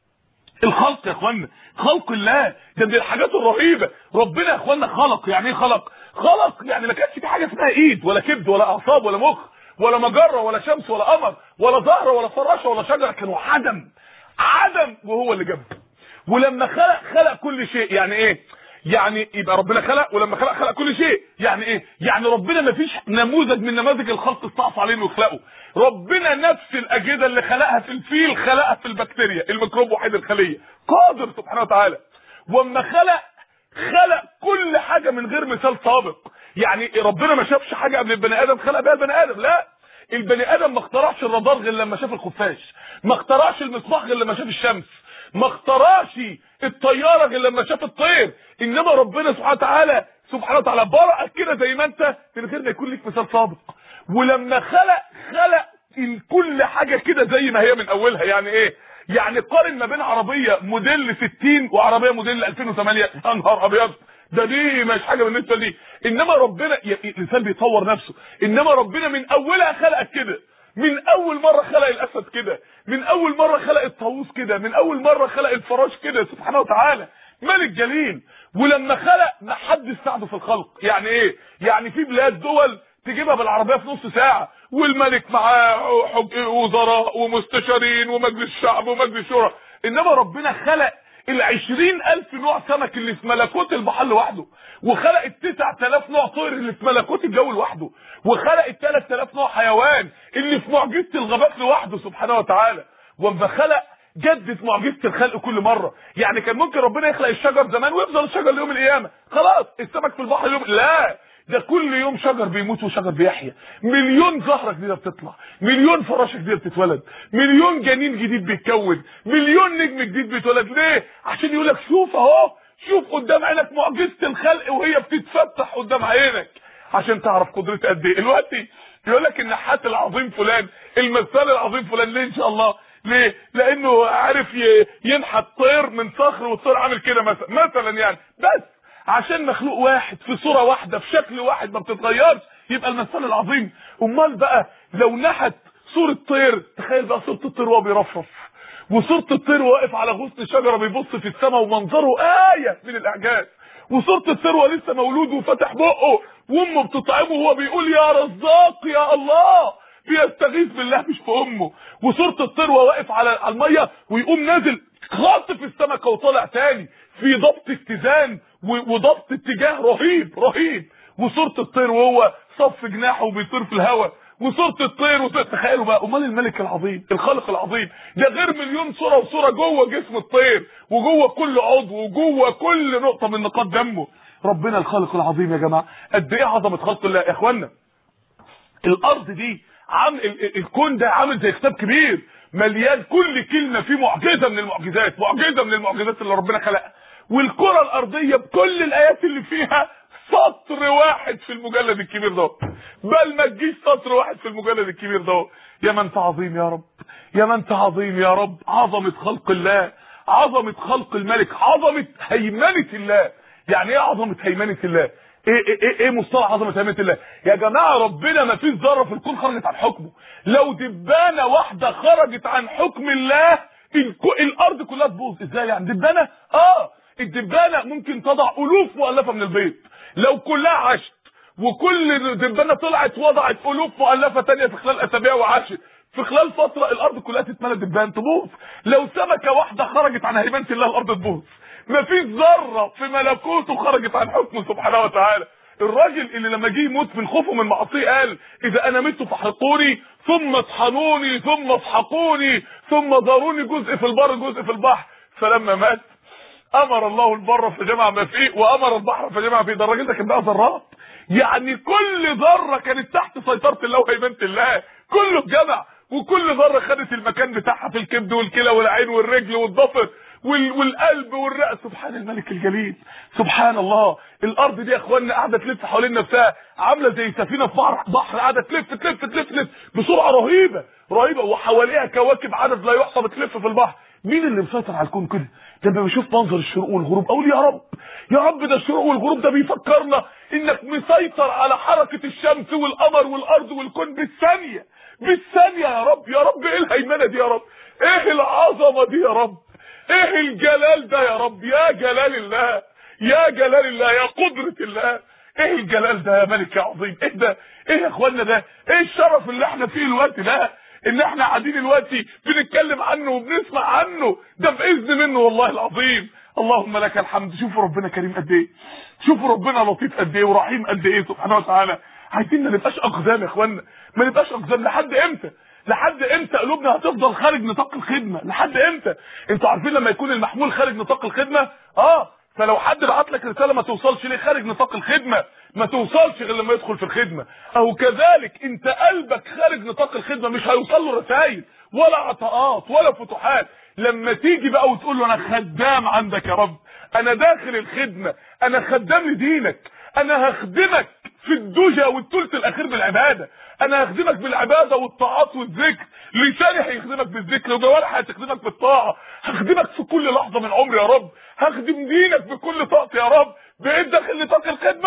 الخلق يا اخوانا؟ خلق الله ده من الحاجات الرهيبه. ربنا يا اخوانا خلق. يعني ايه خلق؟ خلق يعني ما كانش في حاجه اسمها ايد ولا كبد ولا اعصاب ولا مخ ولا مجره ولا شمس ولا قمر ولا زهره ولا فراشه ولا شجره، كانوا عدم عدم وهو اللي جابه. ولما خلق خلق كل شيء. يعني ايه؟ يعني يبقى ربنا خلق ولما خلق خلق كل شيء. يعني ايه؟ يعني ربنا ما فيش نموذج من نماذج الخلق استعصى عليه انه يخلقه. ربنا نفس الاجهزه اللي خلقها في الفيل خلقها في البكتيريا، الميكروب وحيد الخليه، قادر سبحانه وتعالى. واما خلق خلق كل حاجه من غير مثال سابق. يعني ربنا ما شافش حاجه قبل البني ادم خلق بيها البني ادم، لا. البني ادم ما اخترعش الرادار غير لما شاف الخفاش، ما اخترعش المصباح غير لما شاف الشمس، ما اخترعش الطياره غير لما شاف الطير. انما ربنا سبحانه وتعالى سبحانه وتعالى برأك كده زي ما انت من غير ما يكون لك مثال سابق. ولما خلق خلق كل حاجه كده زي ما هي من اولها. يعني ايه؟ يعني قارن ما بين عربيه موديل ستين وعربيه موديل ألفين وثمانية، يا نهار ابيض، ده دي مش حاجه بالنسبه لدي. انما ربنا الانسان بيطور نفسه، انما ربنا من اولها خلقك كده، من اول مره خلق الاسد كده، من اول مره خلق الطاووس كده، من اول مره خلق الفراش كده سبحانه وتعالى. ملك جليل. ولما خلق ما حدش ساعده في الخلق. يعني ايه؟ يعني في بلاد دول تجيبها بالعربيه في نص ساعه، والملك معاه وزراء ومستشارين ومجلس شعب ومجلس شورى، انما ربنا خلق العشرين الف نوع سمك اللي في ملكوت البحر لوحده، وخلق التسع تلاف نوع طير اللي في ملكوت الجو لوحده، وخلق التلات تلاف نوع حيوان اللي في معجزة الغابات لوحده سبحانه وتعالى. وما خلق جدد معجزة الخلق كل مرة. يعني كان ممكن ربنا يخلق الشجر زمان ويفضل الشجر ليوم القيامة، خلاص السمك في البحر يوم، لا، ده كل يوم شجر بيموت وشجر بيحيا، مليون زهرة جديدة بتطلع، مليون فراشة جديدة بتتولد، مليون جنين جديد بيتكون، مليون نجم جديد بيتولد. ليه؟ عشان يقول لك شوف اهو، شوف قدام عينك معجزة الخلق وهي بتتفتح قدام عينك عشان تعرف قدرتها قد ايه. دلوقتي يقول لك النحات العظيم فلان، المثال العظيم فلان، ليه ان شاء الله؟ ليه؟ لانه عارف ينحت طير من صخر، والطير عامل كده مثلا مثلا يعني، بس عشان مخلوق واحد في صورة واحدة في شكل واحد ما بتتغيرش يبقى المثال العظيم. امال بقى لو نحت صورة طير، تخيل بقى صورة الطير وهو بيرفرف، وصورة الطير واقف على غصن شجرة بيبص في السماء ومنظره آية من الإعجاز، وصورة الطير وهو لسه مولود وفتح بقه وامه بتطعمه وهو بيقول يا رزاق يا الله، بيستغيث بالله مش في امه، وصورة الطير وهو واقف على المية ويقوم نازل خاطف السمكة وطالع تاني في ضبط اتزان وضبط اتجاه رهيب رهيب، وصورة الطير وهو صف جناحه وبيطير في الهواء، وصورة الطير وطير. تخيلوا بقى، امال الملك العظيم الخالق العظيم ده غير مليون صورة وصورة جوه جسم الطير وجوه كل عضو وجوه كل نقطة من نقاط دمه. ربنا الخالق العظيم يا جماعة، قد ايه عظمة خلق الله يا اخوانا. الارض دي عامل الكون ده عامل زي كتاب كبير مليان كل كلمة فيه معجزة من المعجزات، معجزة من المعجزات اللي ربنا خلقها. والكرة الارضية بكل الايات اللي فيها سطر واحد في المجلد الكبير ده، بل ما تجيش سطر واحد في المجلد الكبير ده. يا من انت عظيم يا رب، يا من انت عظيم يا رب. عظمة خلق الله، عظمة خلق الملك، عظمة هيمنة الله. يعني ايه عظمة هيمنة الله؟ ايه ايه ايه, إيه مصطلح عظمة هيمنة الله يا جماعة؟ ربنا ما فيش ذرة في الكون خرجت عن حكمه. لو دبانة واحدة خرجت عن حكم الله الارض كلها تبوظ. ازاي يعني دبانة؟ اه الدبانة ممكن تضع الوف مؤلفة من البيض، لو كلها عاشت وكل دبانة طلعت وضعت الوف مؤلفة تانية في خلال اسابيع وعاشت، في خلال فترة الارض كلها تتملى دبان تبوظ. لو سمكة واحدة خرجت عن هيمنة الله الارض تبوظ. مفيش ذرة في ملكوته خرجت عن حكمه سبحانه وتعالى. الراجل اللي لما جه يموت من خوفه من معصيه قال اذا انا مت فاحرقوني ثم اطحنوني ثم اسحقوني ثم ضروني جزء في البر جزء في البحر. فلما مات امر الله البر فجمع ما فيه وامر البحر فجمع فيه. ده الراجل ده كان بقى ذرات، يعني كل ذره كانت تحت سيطره الله وهيمنه الله، كله اتجمع وكل ذره خدت المكان بتاعها في الكبد والكلى والعين والرجل والضفر والقلب والرأس. سبحان الملك الجليل، سبحان الله. الارض دي يا اخوانا قاعده تلف حوالين نفسها، عامله زي سفينه في بحر قاعده تلف تلف تلف تلف بسرعه رهيبه رهيبه، وحواليها كواكب عدد لا يحصى بتلف في البحر. مين اللي مسيطر على الكون كده؟ لما بشوف منظر الشروق والغروب اقول يا رب يا رب، ده الشروق والغروب ده بيفكرنا انك مسيطر على حركه الشمس والقمر والارض والكون بالثانيه بالثانيه. يا رب يا رب، ايه الهيمنه دي يا رب؟ ايه العظمه دي يا رب؟ ايه الجلال ده يا رب؟ يا جلال الله، يا جلال الله، يا قدرة الله. ايه الجلال ده يا ملك يا عظيم؟ ايه ده؟ ايه يا اخوانا ده؟ ايه الشرف اللي احنا فيه الوقت ده؟ ان احنا قاعدين دلوقتي بنتكلم عنه وبنسمع عنه، ده باذن منه والله العظيم. اللهم لك الحمد. شوفوا ربنا كريم قد ايه، شوفوا ربنا لطيف قد ايه ورحيم قد ايه سبحانه وتعالى. عايزين ما نبقاش اقزام يا اخوانا، ما نبقاش اقزام. لحد امتى؟ لحد امتى قلوبنا هتفضل خارج نطاق الخدمه؟ لحد امتى؟ انتوا عارفين لما يكون المحمول خارج نطاق الخدمه، اه فلو حد بعت لك رساله ما توصلش ليه خارج نطاق الخدمه، ما توصلش غير لما يدخل في الخدمه. او كذلك انت قلبك خارج نطاق الخدمه مش هيوصل له رسائل ولا عطاءات ولا فتوحات. لما تيجي بقى وتقول له انا خدام عندك يا رب، انا داخل الخدمه، انا خدام لدينك، انا هخدمك في الدجى والثلث الاخير بالعباده، انا هخدمك بالعباده والطاعات والذكر، لساني هيخدمك بالذكر وجوارحي هتخدمك بالطاعه، هخدمك في كل لحظه من عمري يا رب، هخدم دينك بكل طاقتي يا رب. بقيت داخل نطاق الخدمه،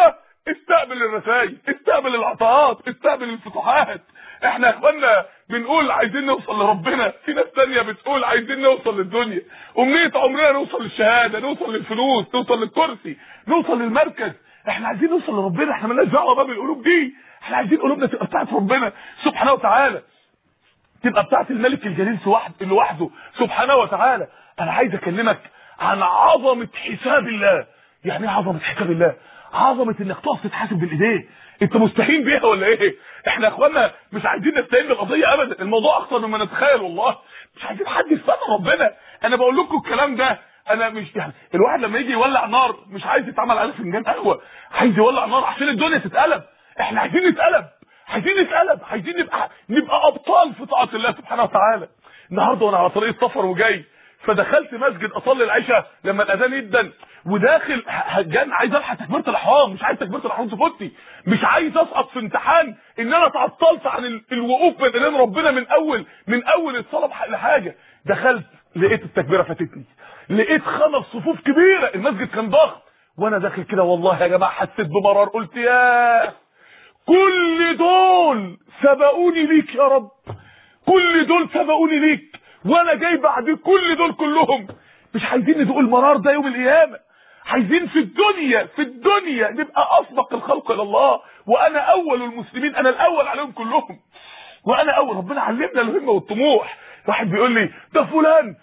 استقبل الرسائل، استقبل العطاءات، استقبل الفتوحات. احنا يا اخوانا بنقول عايزين نوصل لربنا، في ناس تانية بتقول عايزين نوصل للدنيا، امنية عمرنا نوصل للشهادة، نوصل للفلوس، نوصل للكرسي، نوصل للمركز. احنا عايزين نوصل لربنا، احنا مالناش دعوه بقى بالقلوب دي، احنا عايزين قلوبنا تبقى بتاعت ربنا سبحانه وتعالى، تبقى بتاعت الملك الجليل لوحده سبحانه وتعالى. انا عايز اكلمك عن عظمه حساب الله. يعني ايه عظمه حساب الله؟ عظمه انك تقف تتحاسب بالايدين. انت مستهين بيها ولا ايه؟ احنا يا اخوانا مش عايزين نستهين بالقضيه ابدا، الموضوع اكتر مما نتخيل والله. مش عايزين حد يستنى ربنا. انا بقول لكم الكلام ده، انا مش يعني الواحد لما يجي يولع نار مش عايز يتعمل عليه فنجان قهوه، عايز يولع نار عشان الدنيا تتقلب. احنا عايزين نتقلب، عايزين نتقلب، عايزين نبقى نبقى ابطال في طاعه الله سبحانه وتعالى. النهارده وانا على طريق السفر وجاي، فدخلت مسجد اصلي العشاء لما الاذان يدن، وداخل هجان عايز الحق تكبيره الاحرام، مش عايز تكبيره الاحرام تفوتني، مش عايز اسقط في امتحان ان انا اتعطلت عن الوقوف بين ايدين ربنا من اول من اول الصلاه لحاجه. دخلت لقيت التكبيره فاتتني، لقيت خمس صفوف كبيره، المسجد كان ضخم، وانا داخل كده والله يا جماعه حسيت بمرار، قلت يا كل دول سبقوني ليك يا رب، كل دول سبقوني ليك، وانا جاي بعد كل دول كلهم. مش عايزين ندوق المرار ده يوم القيامه، عايزين في الدنيا في الدنيا نبقى اسبق الخلق الى الله، وانا اول المسلمين، انا الاول عليهم كلهم، وانا اول. ربنا علمنا الهمه والطموح. واحد بيقول لي ده فلان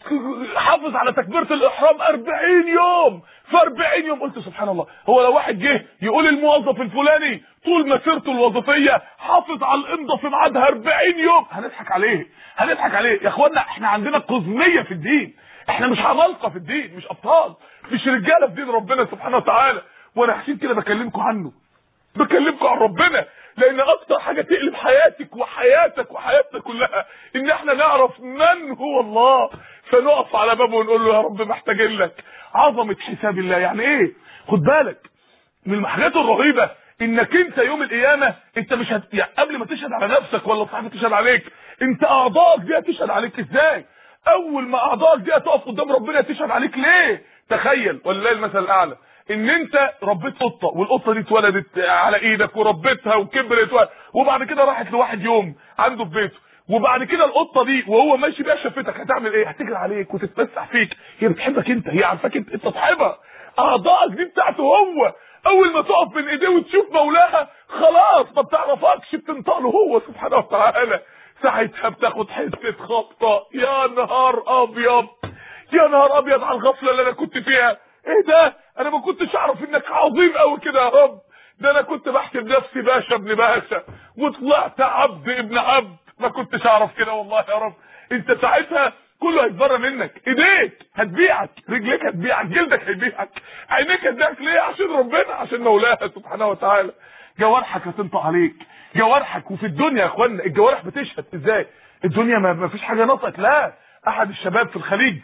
حافظ على تكبيره الاحرام أربعين يوم، في أربعين يوم قلت سبحان الله. هو لو واحد جه يقول الموظف الفلاني طول مسيرته الوظيفيه حافظ على الامضه في ميعادها أربعين يوم، هنضحك عليه، هنضحك عليه يا اخوانا. احنا عندنا قزميه في الدين، احنا مش عمالقه في الدين، مش ابطال، مش رجاله في دين ربنا سبحانه وتعالى. وانا عشان كده بكلمكم عنه، بكلمكم عن ربنا، لان اكتر حاجه تقلب حياتك وحياتك وحياتنا كلها ان احنا نعرف من هو الله، فنقف على بابه ونقول له يا رب محتاجين لك. عظمه حساب الله يعني ايه؟ خد بالك من الحاجات الرهيبه انك انت يوم القيامه انت مش هت... يعني قبل ما تشهد على نفسك ولا صاحبك تشهد عليك، انت اعضائك دي هتشهد عليك ازاي؟ اول ما اعضائك دي هتقف قدام ربنا تشهد عليك ليه؟ تخيل ولله المثل الاعلى ان انت ربيت قطه، والقطه دي اتولدت على ايدك وربيتها وكبرت و... وبعد كده راحت لواحد يوم عنده في بيته، وبعد كده القطه دي وهو ماشي بيها شفتك، هتعمل ايه؟ هتجري عليك وتتمسح فيك. هي بتحبك انت، هي عارفاك انت، انت صاحبها، اعضائك دي بتاعته هو. اول ما تقف بين ايديه وتشوف مولاها خلاص ما بتعرفكش، بتنطق له هو سبحانه وتعالى. ساعتها بتاخد حته خبطه، يا نهار ابيض، يا نهار ابيض على الغفله اللي انا كنت فيها. ايه ده؟ انا ما كنتش اعرف انك عظيم قوي كده يا رب، ده انا كنت بحسب نفسي باشا ابن باشا وطلعت عبد ابن عبد، ما كنتش اعرف كده والله يا رب. انت ساعتها كله هيتبرى منك، ايديك هتبيعك، رجليك هتبيعك، جلدك هيبيعك، عينيك هتبيعك. ليه؟ عشان ربنا، عشان مولاها سبحانه وتعالى. جوارحك هتنطق عليك، جوارحك. وفي الدنيا يا اخوانا الجوارح بتشهد ازاي؟ الدنيا ما فيش حاجه نطقت. لا، احد الشباب في الخليج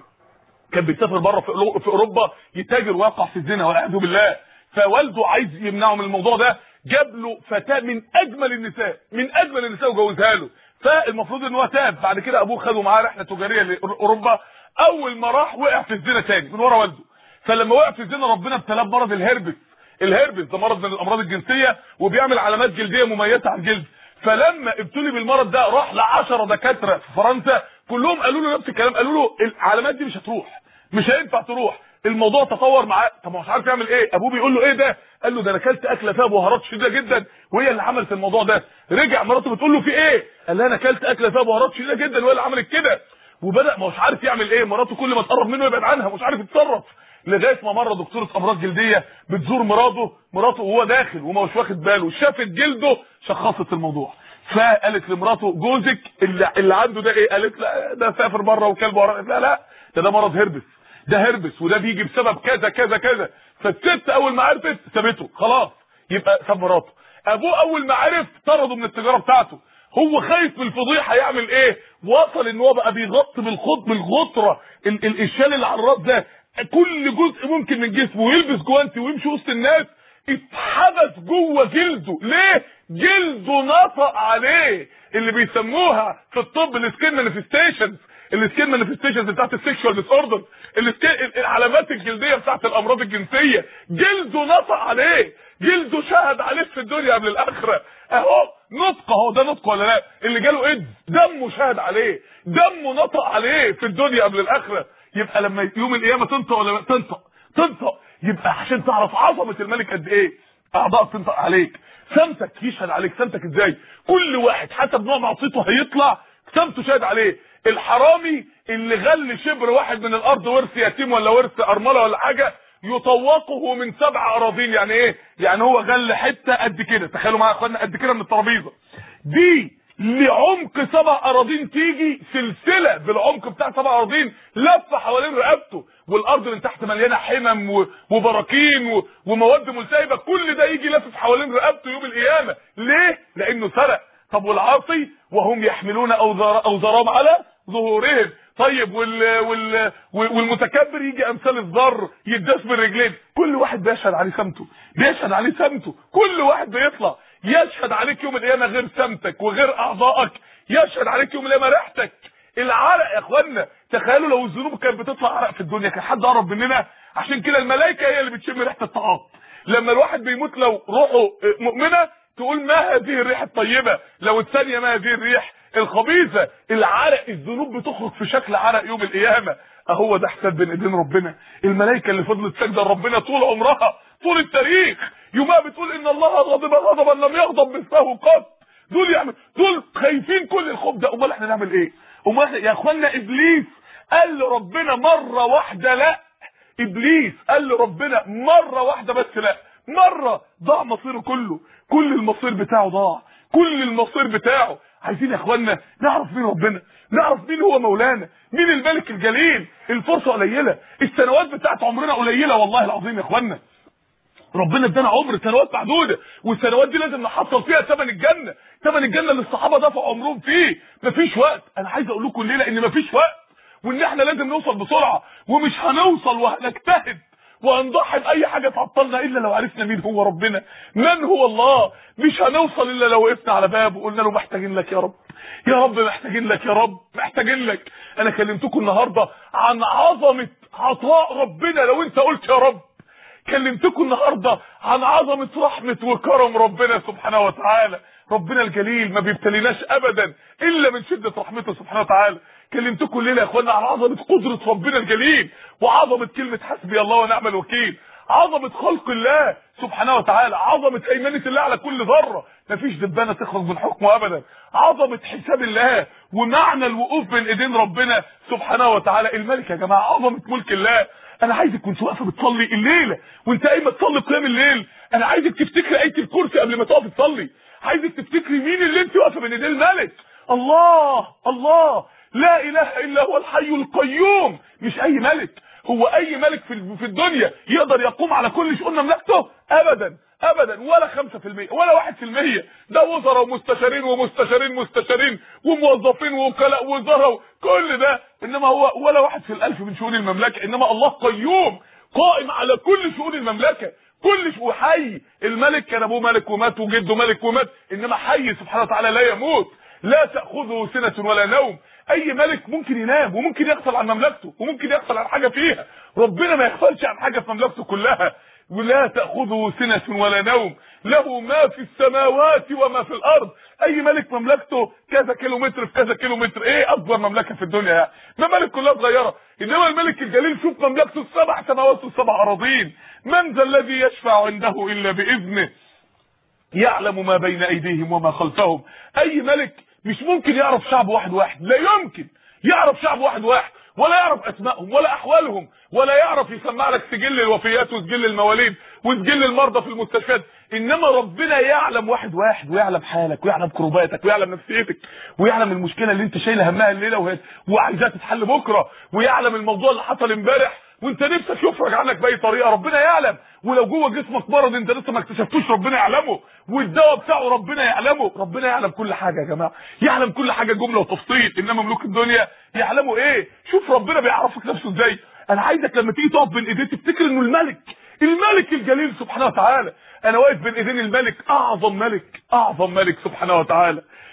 كان بيسافر بره في اوروبا يتاجر ويقع في الزنا والعياذ بالله، فوالده عايز يمنعه من الموضوع ده، جاب له فتاه من اجمل النساء، من اجمل النساء وجوزها له. فالمفروض ان هو تاب، بعد كده ابوه خده معاه رحله تجاريه لاوروبا، اول ما راح وقع في الزنا تاني من ورا والده. فلما وقع في الزنا ربنا ابتلاه بمرض الهربس. الهربس ده مرض من الامراض الجنسيه وبيعمل علامات جلديه مميزه على الجلد. فلما ابتلي بالمرض ده راح لعشرة دكاتره في فرنسا، كلهم قالوا له نفس الكلام، قالوا له العلامات دي مش هتروح، مش هينفع تروح. الموضوع تطور معاه، طب مش عارف يعمل ايه. ابوه بيقول له ايه ده؟ قال له ده انا اكلت اكله فيها بهارات شديده جدا وهي اللي عملت الموضوع ده. رجع مراته بتقول له في ايه؟ قال لها انا اكلت اكله فيها بهارات شديده جدا وهي اللي عملت كده. وبدا مش عارف يعمل ايه، مراته كل ما تقرب منه يبعد عنها، مش عارف يتصرف. لغايه ما مره دكتوره امراض جلديه بتزور مراته مراته وهو داخل وما هوش واخد باله، شافت جلده شخصت الموضوع. فقالت لمراته جوزك اللي, اللي عنده ده ايه؟ قالت لا ده سافر بره وكلبه ورا. لا لا ده ده مرض هربس، ده هربس وده بيجي بسبب كذا كذا كذا. فالست اول ما عرفت سابته خلاص، يبقى ساب مراته. ابوه اول ما عرف طرده من التجاره بتاعته، هو خايف من الفضيحه يعمل ايه؟ وصل ان هو بقى بيغطي بالخط بالغطره الشال اللي على الراس ده كل جزء ممكن من جسمه، ويلبس جوانتي ويمشي وسط الناس، اتحبس جوه جلده. ليه؟ جلده نطق عليه، اللي بيسموها في الطب السكين مانيفستيشنز، السكين مانيفستيشنز بتاعت السكشوال ديس اوردر، العلامات الجلديه بتاعت الامراض الجنسيه، جلده نطق عليه، جلده شهد عليه في الدنيا قبل الاخره. اهو نطق، اهو ده نطق ولا لا؟ اللي جاله ايدز دمه شهد عليه، دمه نطق عليه في الدنيا قبل الاخره. يبقى لما يوم القيامه تنطق ولا تنطق تنطق، يبقى عشان تعرف عظمه الملك قد ايه اعضائك تنطق عليك، سمتك يشهد عليك. سمتك ازاي؟ كل واحد حسب نوع معصيته هيطلع سمته شهد عليه. الحرامي اللي غل شبر واحد من الارض ورث يتيم ولا ورث ارمله ولا حاجه يطوقه من سبع اراضين. يعني ايه؟ يعني هو غل حته قد كده، تخيلوا معايا يا اخوانا، قد كده من الترابيزه دي لعمق سبع اراضين، تيجي سلسله بالعمق بتاع سبع اراضين لفه حوالين رقبته، والارض من تحت مليانه حمم وبراكين ومواد ملتهبه، كل ده يجي لافف حوالين رقبته يوم القيامه. ليه؟ لانه سرق. طب والعاصي وهم يحملون اوزار اوزارهم على ظهورهم. طيب وال وال والمتكبر يجي امثال الذر يداس بالرجلين. كل واحد بيشهد عليه سمته، بيشهد عليه سمته، كل واحد بيطلع يشهد عليك يوم القيامه غير سمتك وغير اعضائك، يشهد عليك يوم القيامه ريحتك، العرق. يا اخوانا تخيلوا لو الذنوب كانت بتطلع عرق في الدنيا كان حد قرب مننا. عشان كده الملائكه هي اللي بتشم ريحه الطعام. لما الواحد بيموت لو روحه مؤمنه تقول ما هذه الريحه الطيبه، لو الثانيه ما هذه الريح الخبيثه. العرق، الذنوب بتخرج في شكل عرق يوم القيامه. اهو ده حساب بين ايدين ربنا. الملائكه اللي فضلت ساجده لربنا طول عمرها طول التاريخ يومها بتقول ان الله غضب غضبا لم يغضب مثله قط. دول يعني دول خايفين كل الخوف ده. امال احنا نعمل ايه؟ امال احنا يا اخوانا ابليس قال لربنا مره واحده لا. ابليس قال لربنا مره واحده بس لا، مره ضاع مصيره كله، كل المصير بتاعه ضاع، كل المصير بتاعه. عايزين يا اخوانا نعرف مين ربنا، نعرف مين هو مولانا، مين الملك الجليل. الفرصه قليله، السنوات بتاعت عمرنا قليله والله العظيم يا اخوانا. ربنا ادانا عمر سنوات محدوده، والسنوات دي لازم نحصل فيها ثمن الجنه، ثمن الجنه اللي الصحابه دفعوا عمرهم فيه. مفيش وقت. انا عايز اقول لكم الليله ان مفيش وقت، وان احنا لازم نوصل بسرعه، ومش هنوصل وهنجتهد وهنضحي باي حاجه تعطلنا الا لو عرفنا مين هو ربنا، من هو الله. مش هنوصل الا لو وقفنا على بابه وقلنا له محتاجين لك يا رب، يا رب محتاجين لك، يا رب محتاجين لك. انا كلمتكم النهارده عن عظمه عطاء ربنا لو انت قلت يا رب. كلمتكم النهارده عن عظمه رحمه وكرم ربنا سبحانه وتعالى. ربنا الجليل ما بيبتليناش ابدا الا من شده رحمته سبحانه وتعالى. كلمتكم الليله يا اخوانا عن عظمه قدره ربنا الجليل، وعظمه كلمه حسبي الله ونعم الوكيل، عظمه خلق الله سبحانه وتعالى، عظمه هيمنه الله على كل ذره، مفيش دبانه تخرج من حكمه ابدا، عظمه حساب الله ومعنى الوقوف بين ايدين ربنا سبحانه وتعالى. الملك يا جماعه، عظمه ملك الله. انا عايزك وانت واقفه بتصلي الليله وانت قايمه تصلي قيام الليل، انا عايزك تفتكري ايه الكرسي قبل ما تقفي تصلي، عايزك تفتكري مين اللي انت واقفه بين ايدين الملك. الله الله لا اله الا هو الحي القيوم. مش اي ملك، هو اي ملك في في الدنيا يقدر يقوم على كل شؤون مملكته؟ ابدا ابدا، ولا خمسة في المية ولا واحد في المية. ده وزراء ومستشارين ومستشارين مستشارين وموظفين ووكلاء وزراء كل ده، انما هو ولا واحد في الالف من شؤون المملكه. انما الله قيوم قائم على كل شؤون المملكه، كل شيء حي. الملك كان ابوه ملك ومات وجده ملك ومات، انما حي سبحانه وتعالى لا يموت، لا تاخذه سنه ولا نوم. اي ملك ممكن ينام وممكن يغفل عن مملكته وممكن يغفل عن حاجه فيها، ربنا ما يغفلش عن حاجه في مملكته كلها. ولا تاخذه سنه ولا نوم، له ما في السماوات وما في الارض. اي ملك مملكته كذا كيلو متر في كذا كيلو متر، ايه اكبر مملكه في الدنيا يعني؟ ممالك كلها صغيره، انما الملك الجليل شوف مملكته السبع سماوات والسبع اراضين. من ذا الذي يشفع عنده الا باذنه، يعلم ما بين ايديهم وما خلفهم. اي ملك مش ممكن يعرف شعب واحد واحد، لا يمكن يعرف شعب واحد واحد، ولا يعرف اسمائهم ولا احوالهم، ولا يعرف يسمع لك سجل الوفيات وسجل المواليد وسجل المرضى في المستشفيات. انما ربنا يعلم واحد واحد، ويعلم حالك ويعلم كروباتك ويعلم نفسيتك ويعلم المشكله اللي انت شايله همها الليله وهي وعايزاها تتحل بكره، ويعلم الموضوع اللي حصل امبارح وانت نفسك يفرج عنك باي طريقه، ربنا يعلم. ولو جوه جسمك مرض انت لسه ما اكتشفتوش ربنا يعلمه، والدواء بتاعه ربنا يعلمه. ربنا يعلم كل حاجه يا جماعه، يعلم كل حاجه جمله وتفصيل. انما ملوك الدنيا يعلموا ايه؟ شوف ربنا بيعرفك نفسه ازاي. انا عايزك لما تيجي تقف بين ايديه تفتكر انه الملك، الملك الجليل سبحانه وتعالى. انا واقف بين ايدين الملك، اعظم ملك، اعظم ملك سبحانه وتعالى.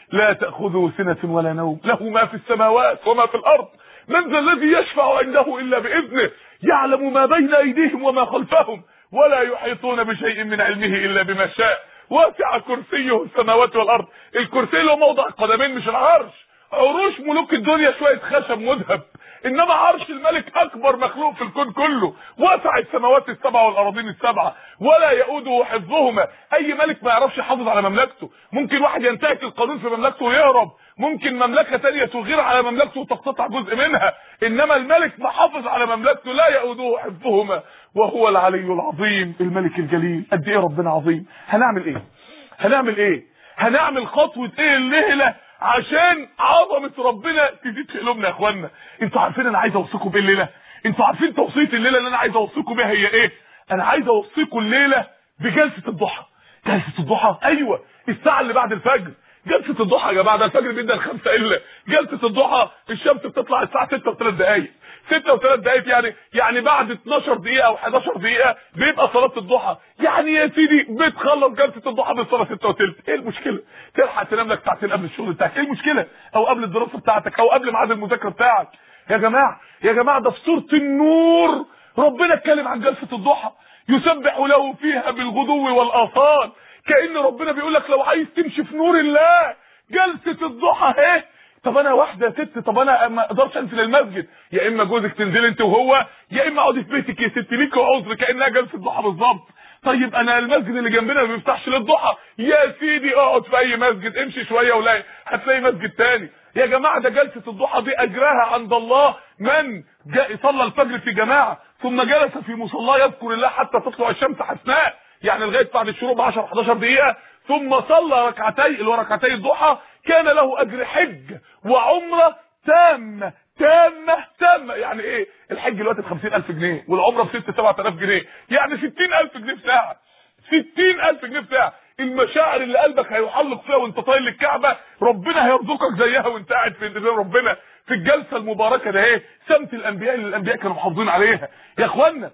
لا تأخذه سنة ولا نوم، له ما في السماوات وما في الأرض، من ذا الذي يشفع عنده إلا بإذنه، يعلم ما بين أيديهم وما خلفهم، ولا يحيطون بشيء من علمه إلا بما شاء، واسع كرسيه السماوات والأرض. الكرسي له موضع قدمين مش العرش. عروش ملوك الدنيا شوية خشب مذهب، انما عرش الملك اكبر مخلوق في الكون كله، واسع السماوات السبعه والارضين السبعه، ولا يؤوده حفظهما. اي ملك ما يعرفش يحافظ على مملكته. ممكن واحد ينتهك القانون في مملكته ويهرب، ممكن مملكه ثانيه تغير على مملكته وتقتطع جزء منها، انما الملك محافظ على مملكته، لا يؤوده حفظهما وهو العلي العظيم. الملك الجليل. قد ايه ربنا عظيم. هنعمل ايه هنعمل ايه هنعمل خطوه ايه الليله عشان عظمه ربنا تزيد في قلوبنا يا اخوانا؟ انتوا عارفين انا عايز اوصيكم بايه الليله؟ انتوا عارفين توصيه الليله اللي انا عايز اوصيكم بيها هي ايه؟ انا عايز اوصيكم الليله بجلسه الضحى. جلسه الضحى، ايوه، الساعه اللي بعد الفجر. جلسه الضحى يا جماعه، ده الفجر بيبدا خمسة الا. جلسه الضحى الشمس بتطلع الساعه ستة وثلاث دقائق. ستة وثلاث دقائق يعني يعني بعد اتناشر دقيقه او حداشر دقيقه بيبقى صلاه الضحى. يعني يا سيدي بتخلص جلسه الضحى بالصلاه ستة وثلث. ايه المشكله؟ تلحق تنام لك ساعتين قبل الشغل بتاعك، ايه المشكله؟ او قبل الدراسه بتاعتك، او قبل ميعاد المذاكره بتاعك. يا جماعه يا جماعه ده في سوره النور ربنا اتكلم عن جلسه الضحى، يسبح له فيها بالغدو والاصال. كأن ربنا بيقول لك لو عايز تمشي في نور الله جلسه الضحى اهي. طب انا واحده ست، طب انا ما اقدرش انزل المسجد، يا اما جوزك تنزل انت وهو، يا اما اقعدي في بيتك يا ست ليك عذر، كانها جلسه ضحى بالظبط. طيب انا المسجد اللي جنبنا ما بيفتحش للضحى، يا سيدي اقعد في اي مسجد، امشي شويه ولا هتلاقي مسجد تاني. يا جماعه ده جلسه الضحى دي اجرها عند الله من جاء صلى الفجر في جماعه ثم جلس في مصلاه يذكر الله حتى تطلع الشمس حسناء، يعني لغايه بعد الشروق ب عشرة حداشر دقيقه، ثم صلى ركعتي اللي هو ركعتي الضحى، كان له اجر حج وعمره تامه تامه تامه. يعني ايه؟ الحج دلوقتي ب خمسين ألف جنيه والعمره ب ستة سبعة آلاف جنيه، يعني ستين ألف جنيه في ساعه. ستين ألف جنيه في ساعه. المشاعر اللي قلبك هيحلق فيها وانت طاير للكعبه ربنا هيرزقك زيها وانت قاعد في انتظار ربنا في الجلسه المباركه ده. ايه سمت الانبياء اللي الانبياء كانوا محافظين عليها يا اخوانا.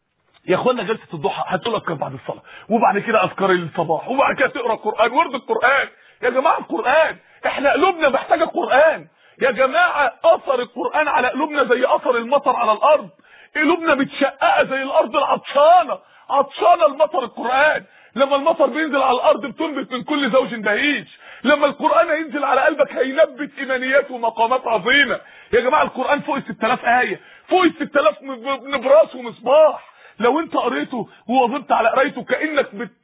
يا اخوانا جلسه الضحى هتقول اذكار بعد الصلاه، وبعد كده اذكار الصباح، وبعد كده تقرا قران، ورد القران. يا جماعه القران، احنا قلوبنا محتاجه قران يا جماعه. اثر القران على قلوبنا زي اثر المطر على الارض. قلوبنا متشققه زي الارض العطشانه، عطشانه المطر. القران لما المطر بينزل على الارض بتنبت من كل زوج بهيج. لما القران هينزل على قلبك هينبت ايمانيات ومقامات عظيمه يا جماعه. القران فوق ال ستة آلاف ايه، فوق ال ستة آلاف نبراس ومصباح. لو انت قريته وواظبت على قرايته كانك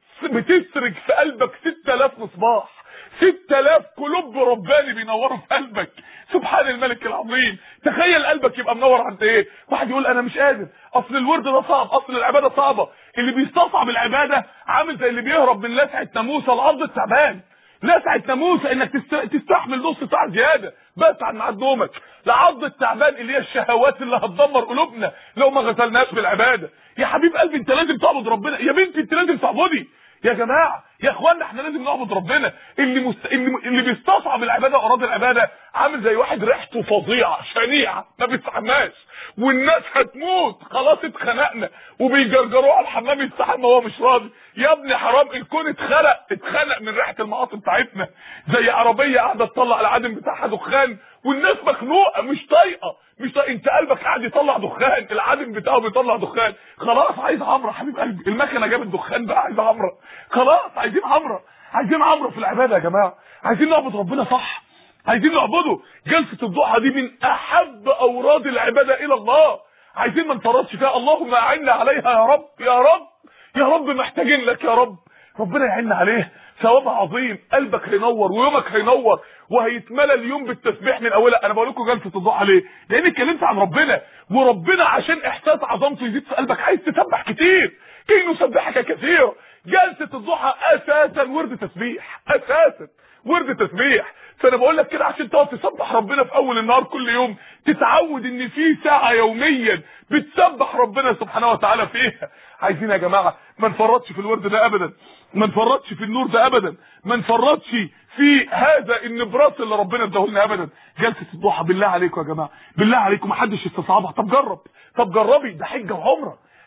بتسرج في قلبك ستة آلاف مصباح، ستة آلاف قلوب رباني بينوروا في قلبك. سبحان الملك العظيم. تخيل قلبك يبقى منور عند ايه؟ واحد يقول انا مش قادر، اصل الورد ده صعب، اصل العباده صعبه. اللي بيستصعب العباده عامل زي اللي بيهرب من لسعه ناموسه العض التعبان. لسعه ناموسه انك تستحمل نص ساعه زياده بس عن ميعاد نومك، لعض التعبان اللي هي الشهوات اللي هتدمر قلوبنا لو ما غسلناش بالعباده. يا حبيب قلبي انت لازم تعبد ربنا، يا بنتي انت لازم تعبدي. يا جماعه يا اخوانا احنا لازم نعبد ربنا. اللي مست... اللي بيستصعب العباده واراض العباده عامل زي واحد ريحته فظيعه شنيعه ما بيستحماش، والناس هتموت خلاص اتخنقنا وبيجرجروه على الحمام يستحمى وهو مش راضي. يا ابني حرام، الكون اتخلق اتخنق من ريحه المعاصي بتاعتنا. زي عربيه قاعده تطلع العدم بتاعها دخان والناس مخنوقه مش طايقه مش طايقه. انت قلبك قاعد يطلع دخان، العدم بتاعه بيطلع دخان. خلاص عايز عمره حبيب قلبي، المكنه جابت دخان بقى عايز عمره. خلاص عايزين عمره، عايزين عمره في العباده يا جماعه. عايزين نعبد ربنا صح، عايزين نعبده. جلسه الضحى دي من احب اوراد العباده الى الله. عايزين ما نفرطش فيها. اللهم اعنا عليها يا رب يا رب يا رب، محتاجين لك يا رب. ربنا يعيننا عليه، ثواب عظيم. قلبك هينور ويومك هينور وهيتملى اليوم بالتسبيح من اولها. انا بقول لكم جلسه الضحى ليه؟ لان اتكلمت عن ربنا، وربنا عشان احساس عظمته يزيد في قلبك عايز تسبح كتير، كي نسبحك كثيرا. جلسه الضحى اساسا ورد تسبيح، اساسا ورد تسبيح. فانا بقول لك كده عشان تقعد تسبح ربنا في اول النهار كل يوم، تتعود ان في ساعه يوميا بتسبح ربنا سبحانه وتعالى فيها. عايزين يا جماعه ما نفرطش في الورد ده ابدا، ما نفرطش في النور ده ابدا، ما نفرطش في هذا النبراس اللي ربنا اداه لنا ابدا. جلسه الضحى بالله عليكم يا جماعه، بالله عليكم ما حدش يستصعبها. طب جرب، طب جربي، ده حجه وعمره،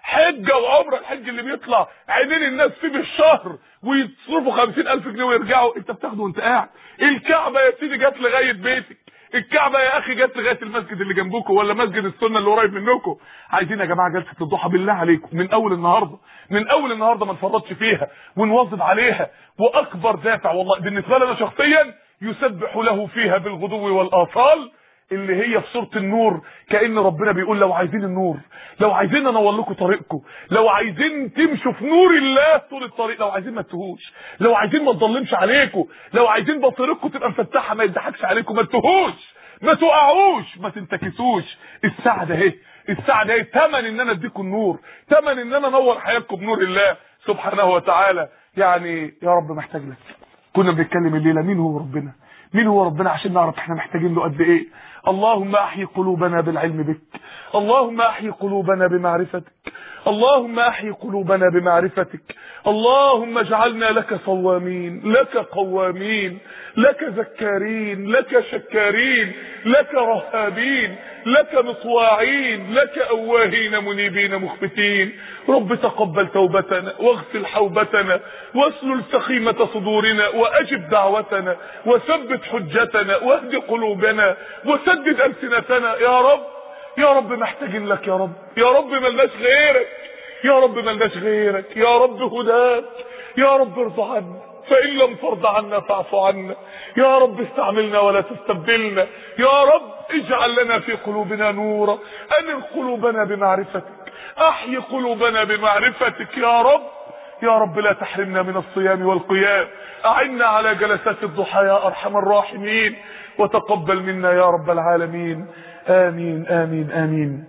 حجه وعمره. الحج اللي بيطلع عينين الناس فيه بالشهر ويصرفوا خمسين الف جنيه ويرجعوا، انت بتاخده وانت قاعد. الكعبه يا سيدي جت لغايه بيتك، الكعبه يا اخي جت لغايه المسجد اللي جنبكم ولا مسجد السنه اللي قريب منكم. عايزين يا جماعه جلسه الضحى بالله عليكم من اول النهارده، من اول النهارده ما نفرطش فيها ونواظب عليها. واكبر دافع والله بالنسبه لنا شخصيا يسبح له فيها بالغدو والاصال، اللي هي في سوره النور. كأن ربنا بيقول لو عايزين النور، لو عايزين انور لكم طريقكم، لو عايزين تمشوا في نور الله طول الطريق، لو عايزين ما تتوهوش، لو عايزين ما تضلمش عليكم، لو عايزين بصيرتكم تبقى مفتحه ما يضحكش عليكم، ما تتوهوش، ما تقعوش، ما تنتكسوش. السعاده اهي، السعاده اهي ثمن ان انا اديكم النور، ثمن ان انا انور حياتكم بنور الله سبحانه وتعالى. يعني يا رب محتاج لك. كنا بنتكلم الليله مين هو ربنا، مين هو ربنا عشان نعرف احنا محتاجين له قد ايه. اللهم احيي قلوبنا بالعلم بك، اللهم احيي قلوبنا بمعرفتك، اللهم احيي قلوبنا بمعرفتك، اللهم اجعلنا لك صوامين، لك قوامين، لك ذكارين، لك شكارين، لك رهابين، لك مطواعين، لك أواهين منيبين مخبتين. رب تقبل توبتنا واغسل حوبتنا واسلل سخيمة صدورنا واجب دعوتنا وثبت حجتنا واهد قلوبنا وسدد ألسنتنا يا رب. يا رب محتاجين لك يا رب، يا رب ملناش غيرك، يا رب ملناش غيرك، يا رب هداك، يا رب ارضى عنا، فإن لم ترضى عنا فاعف عنا، يا رب استعملنا ولا تستبدلنا، يا رب اجعل لنا في قلوبنا نورا، أنر قلوبنا بمعرفتك، احيي قلوبنا بمعرفتك يا رب. يا رب لا تحرمنا من الصيام والقيام، أعنا على جلسات الضحى يا أرحم الراحمين، وتقبل منا يا رب العالمين. آمين آمين آمين.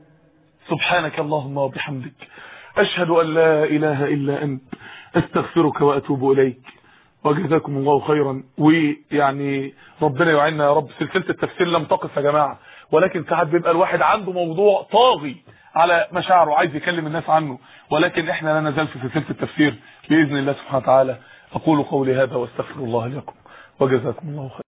سبحانك اللهم وبحمدك، أشهد أن لا إله إلا أنت، أستغفرك وأتوب إليك. وجزاكم الله خيرا. ويعني ربنا يعيننا يا رب. سلسلة التفسير لم تقف يا جماعة، ولكن ساعات بيبقى الواحد عنده موضوع طاغي على مشاعره عايز يكلم الناس عنه، ولكن احنا لا نزال في سلسلة التفسير بإذن الله سبحانه وتعالى. أقول قولي هذا واستغفر الله لكم، وجزاكم الله خيرا.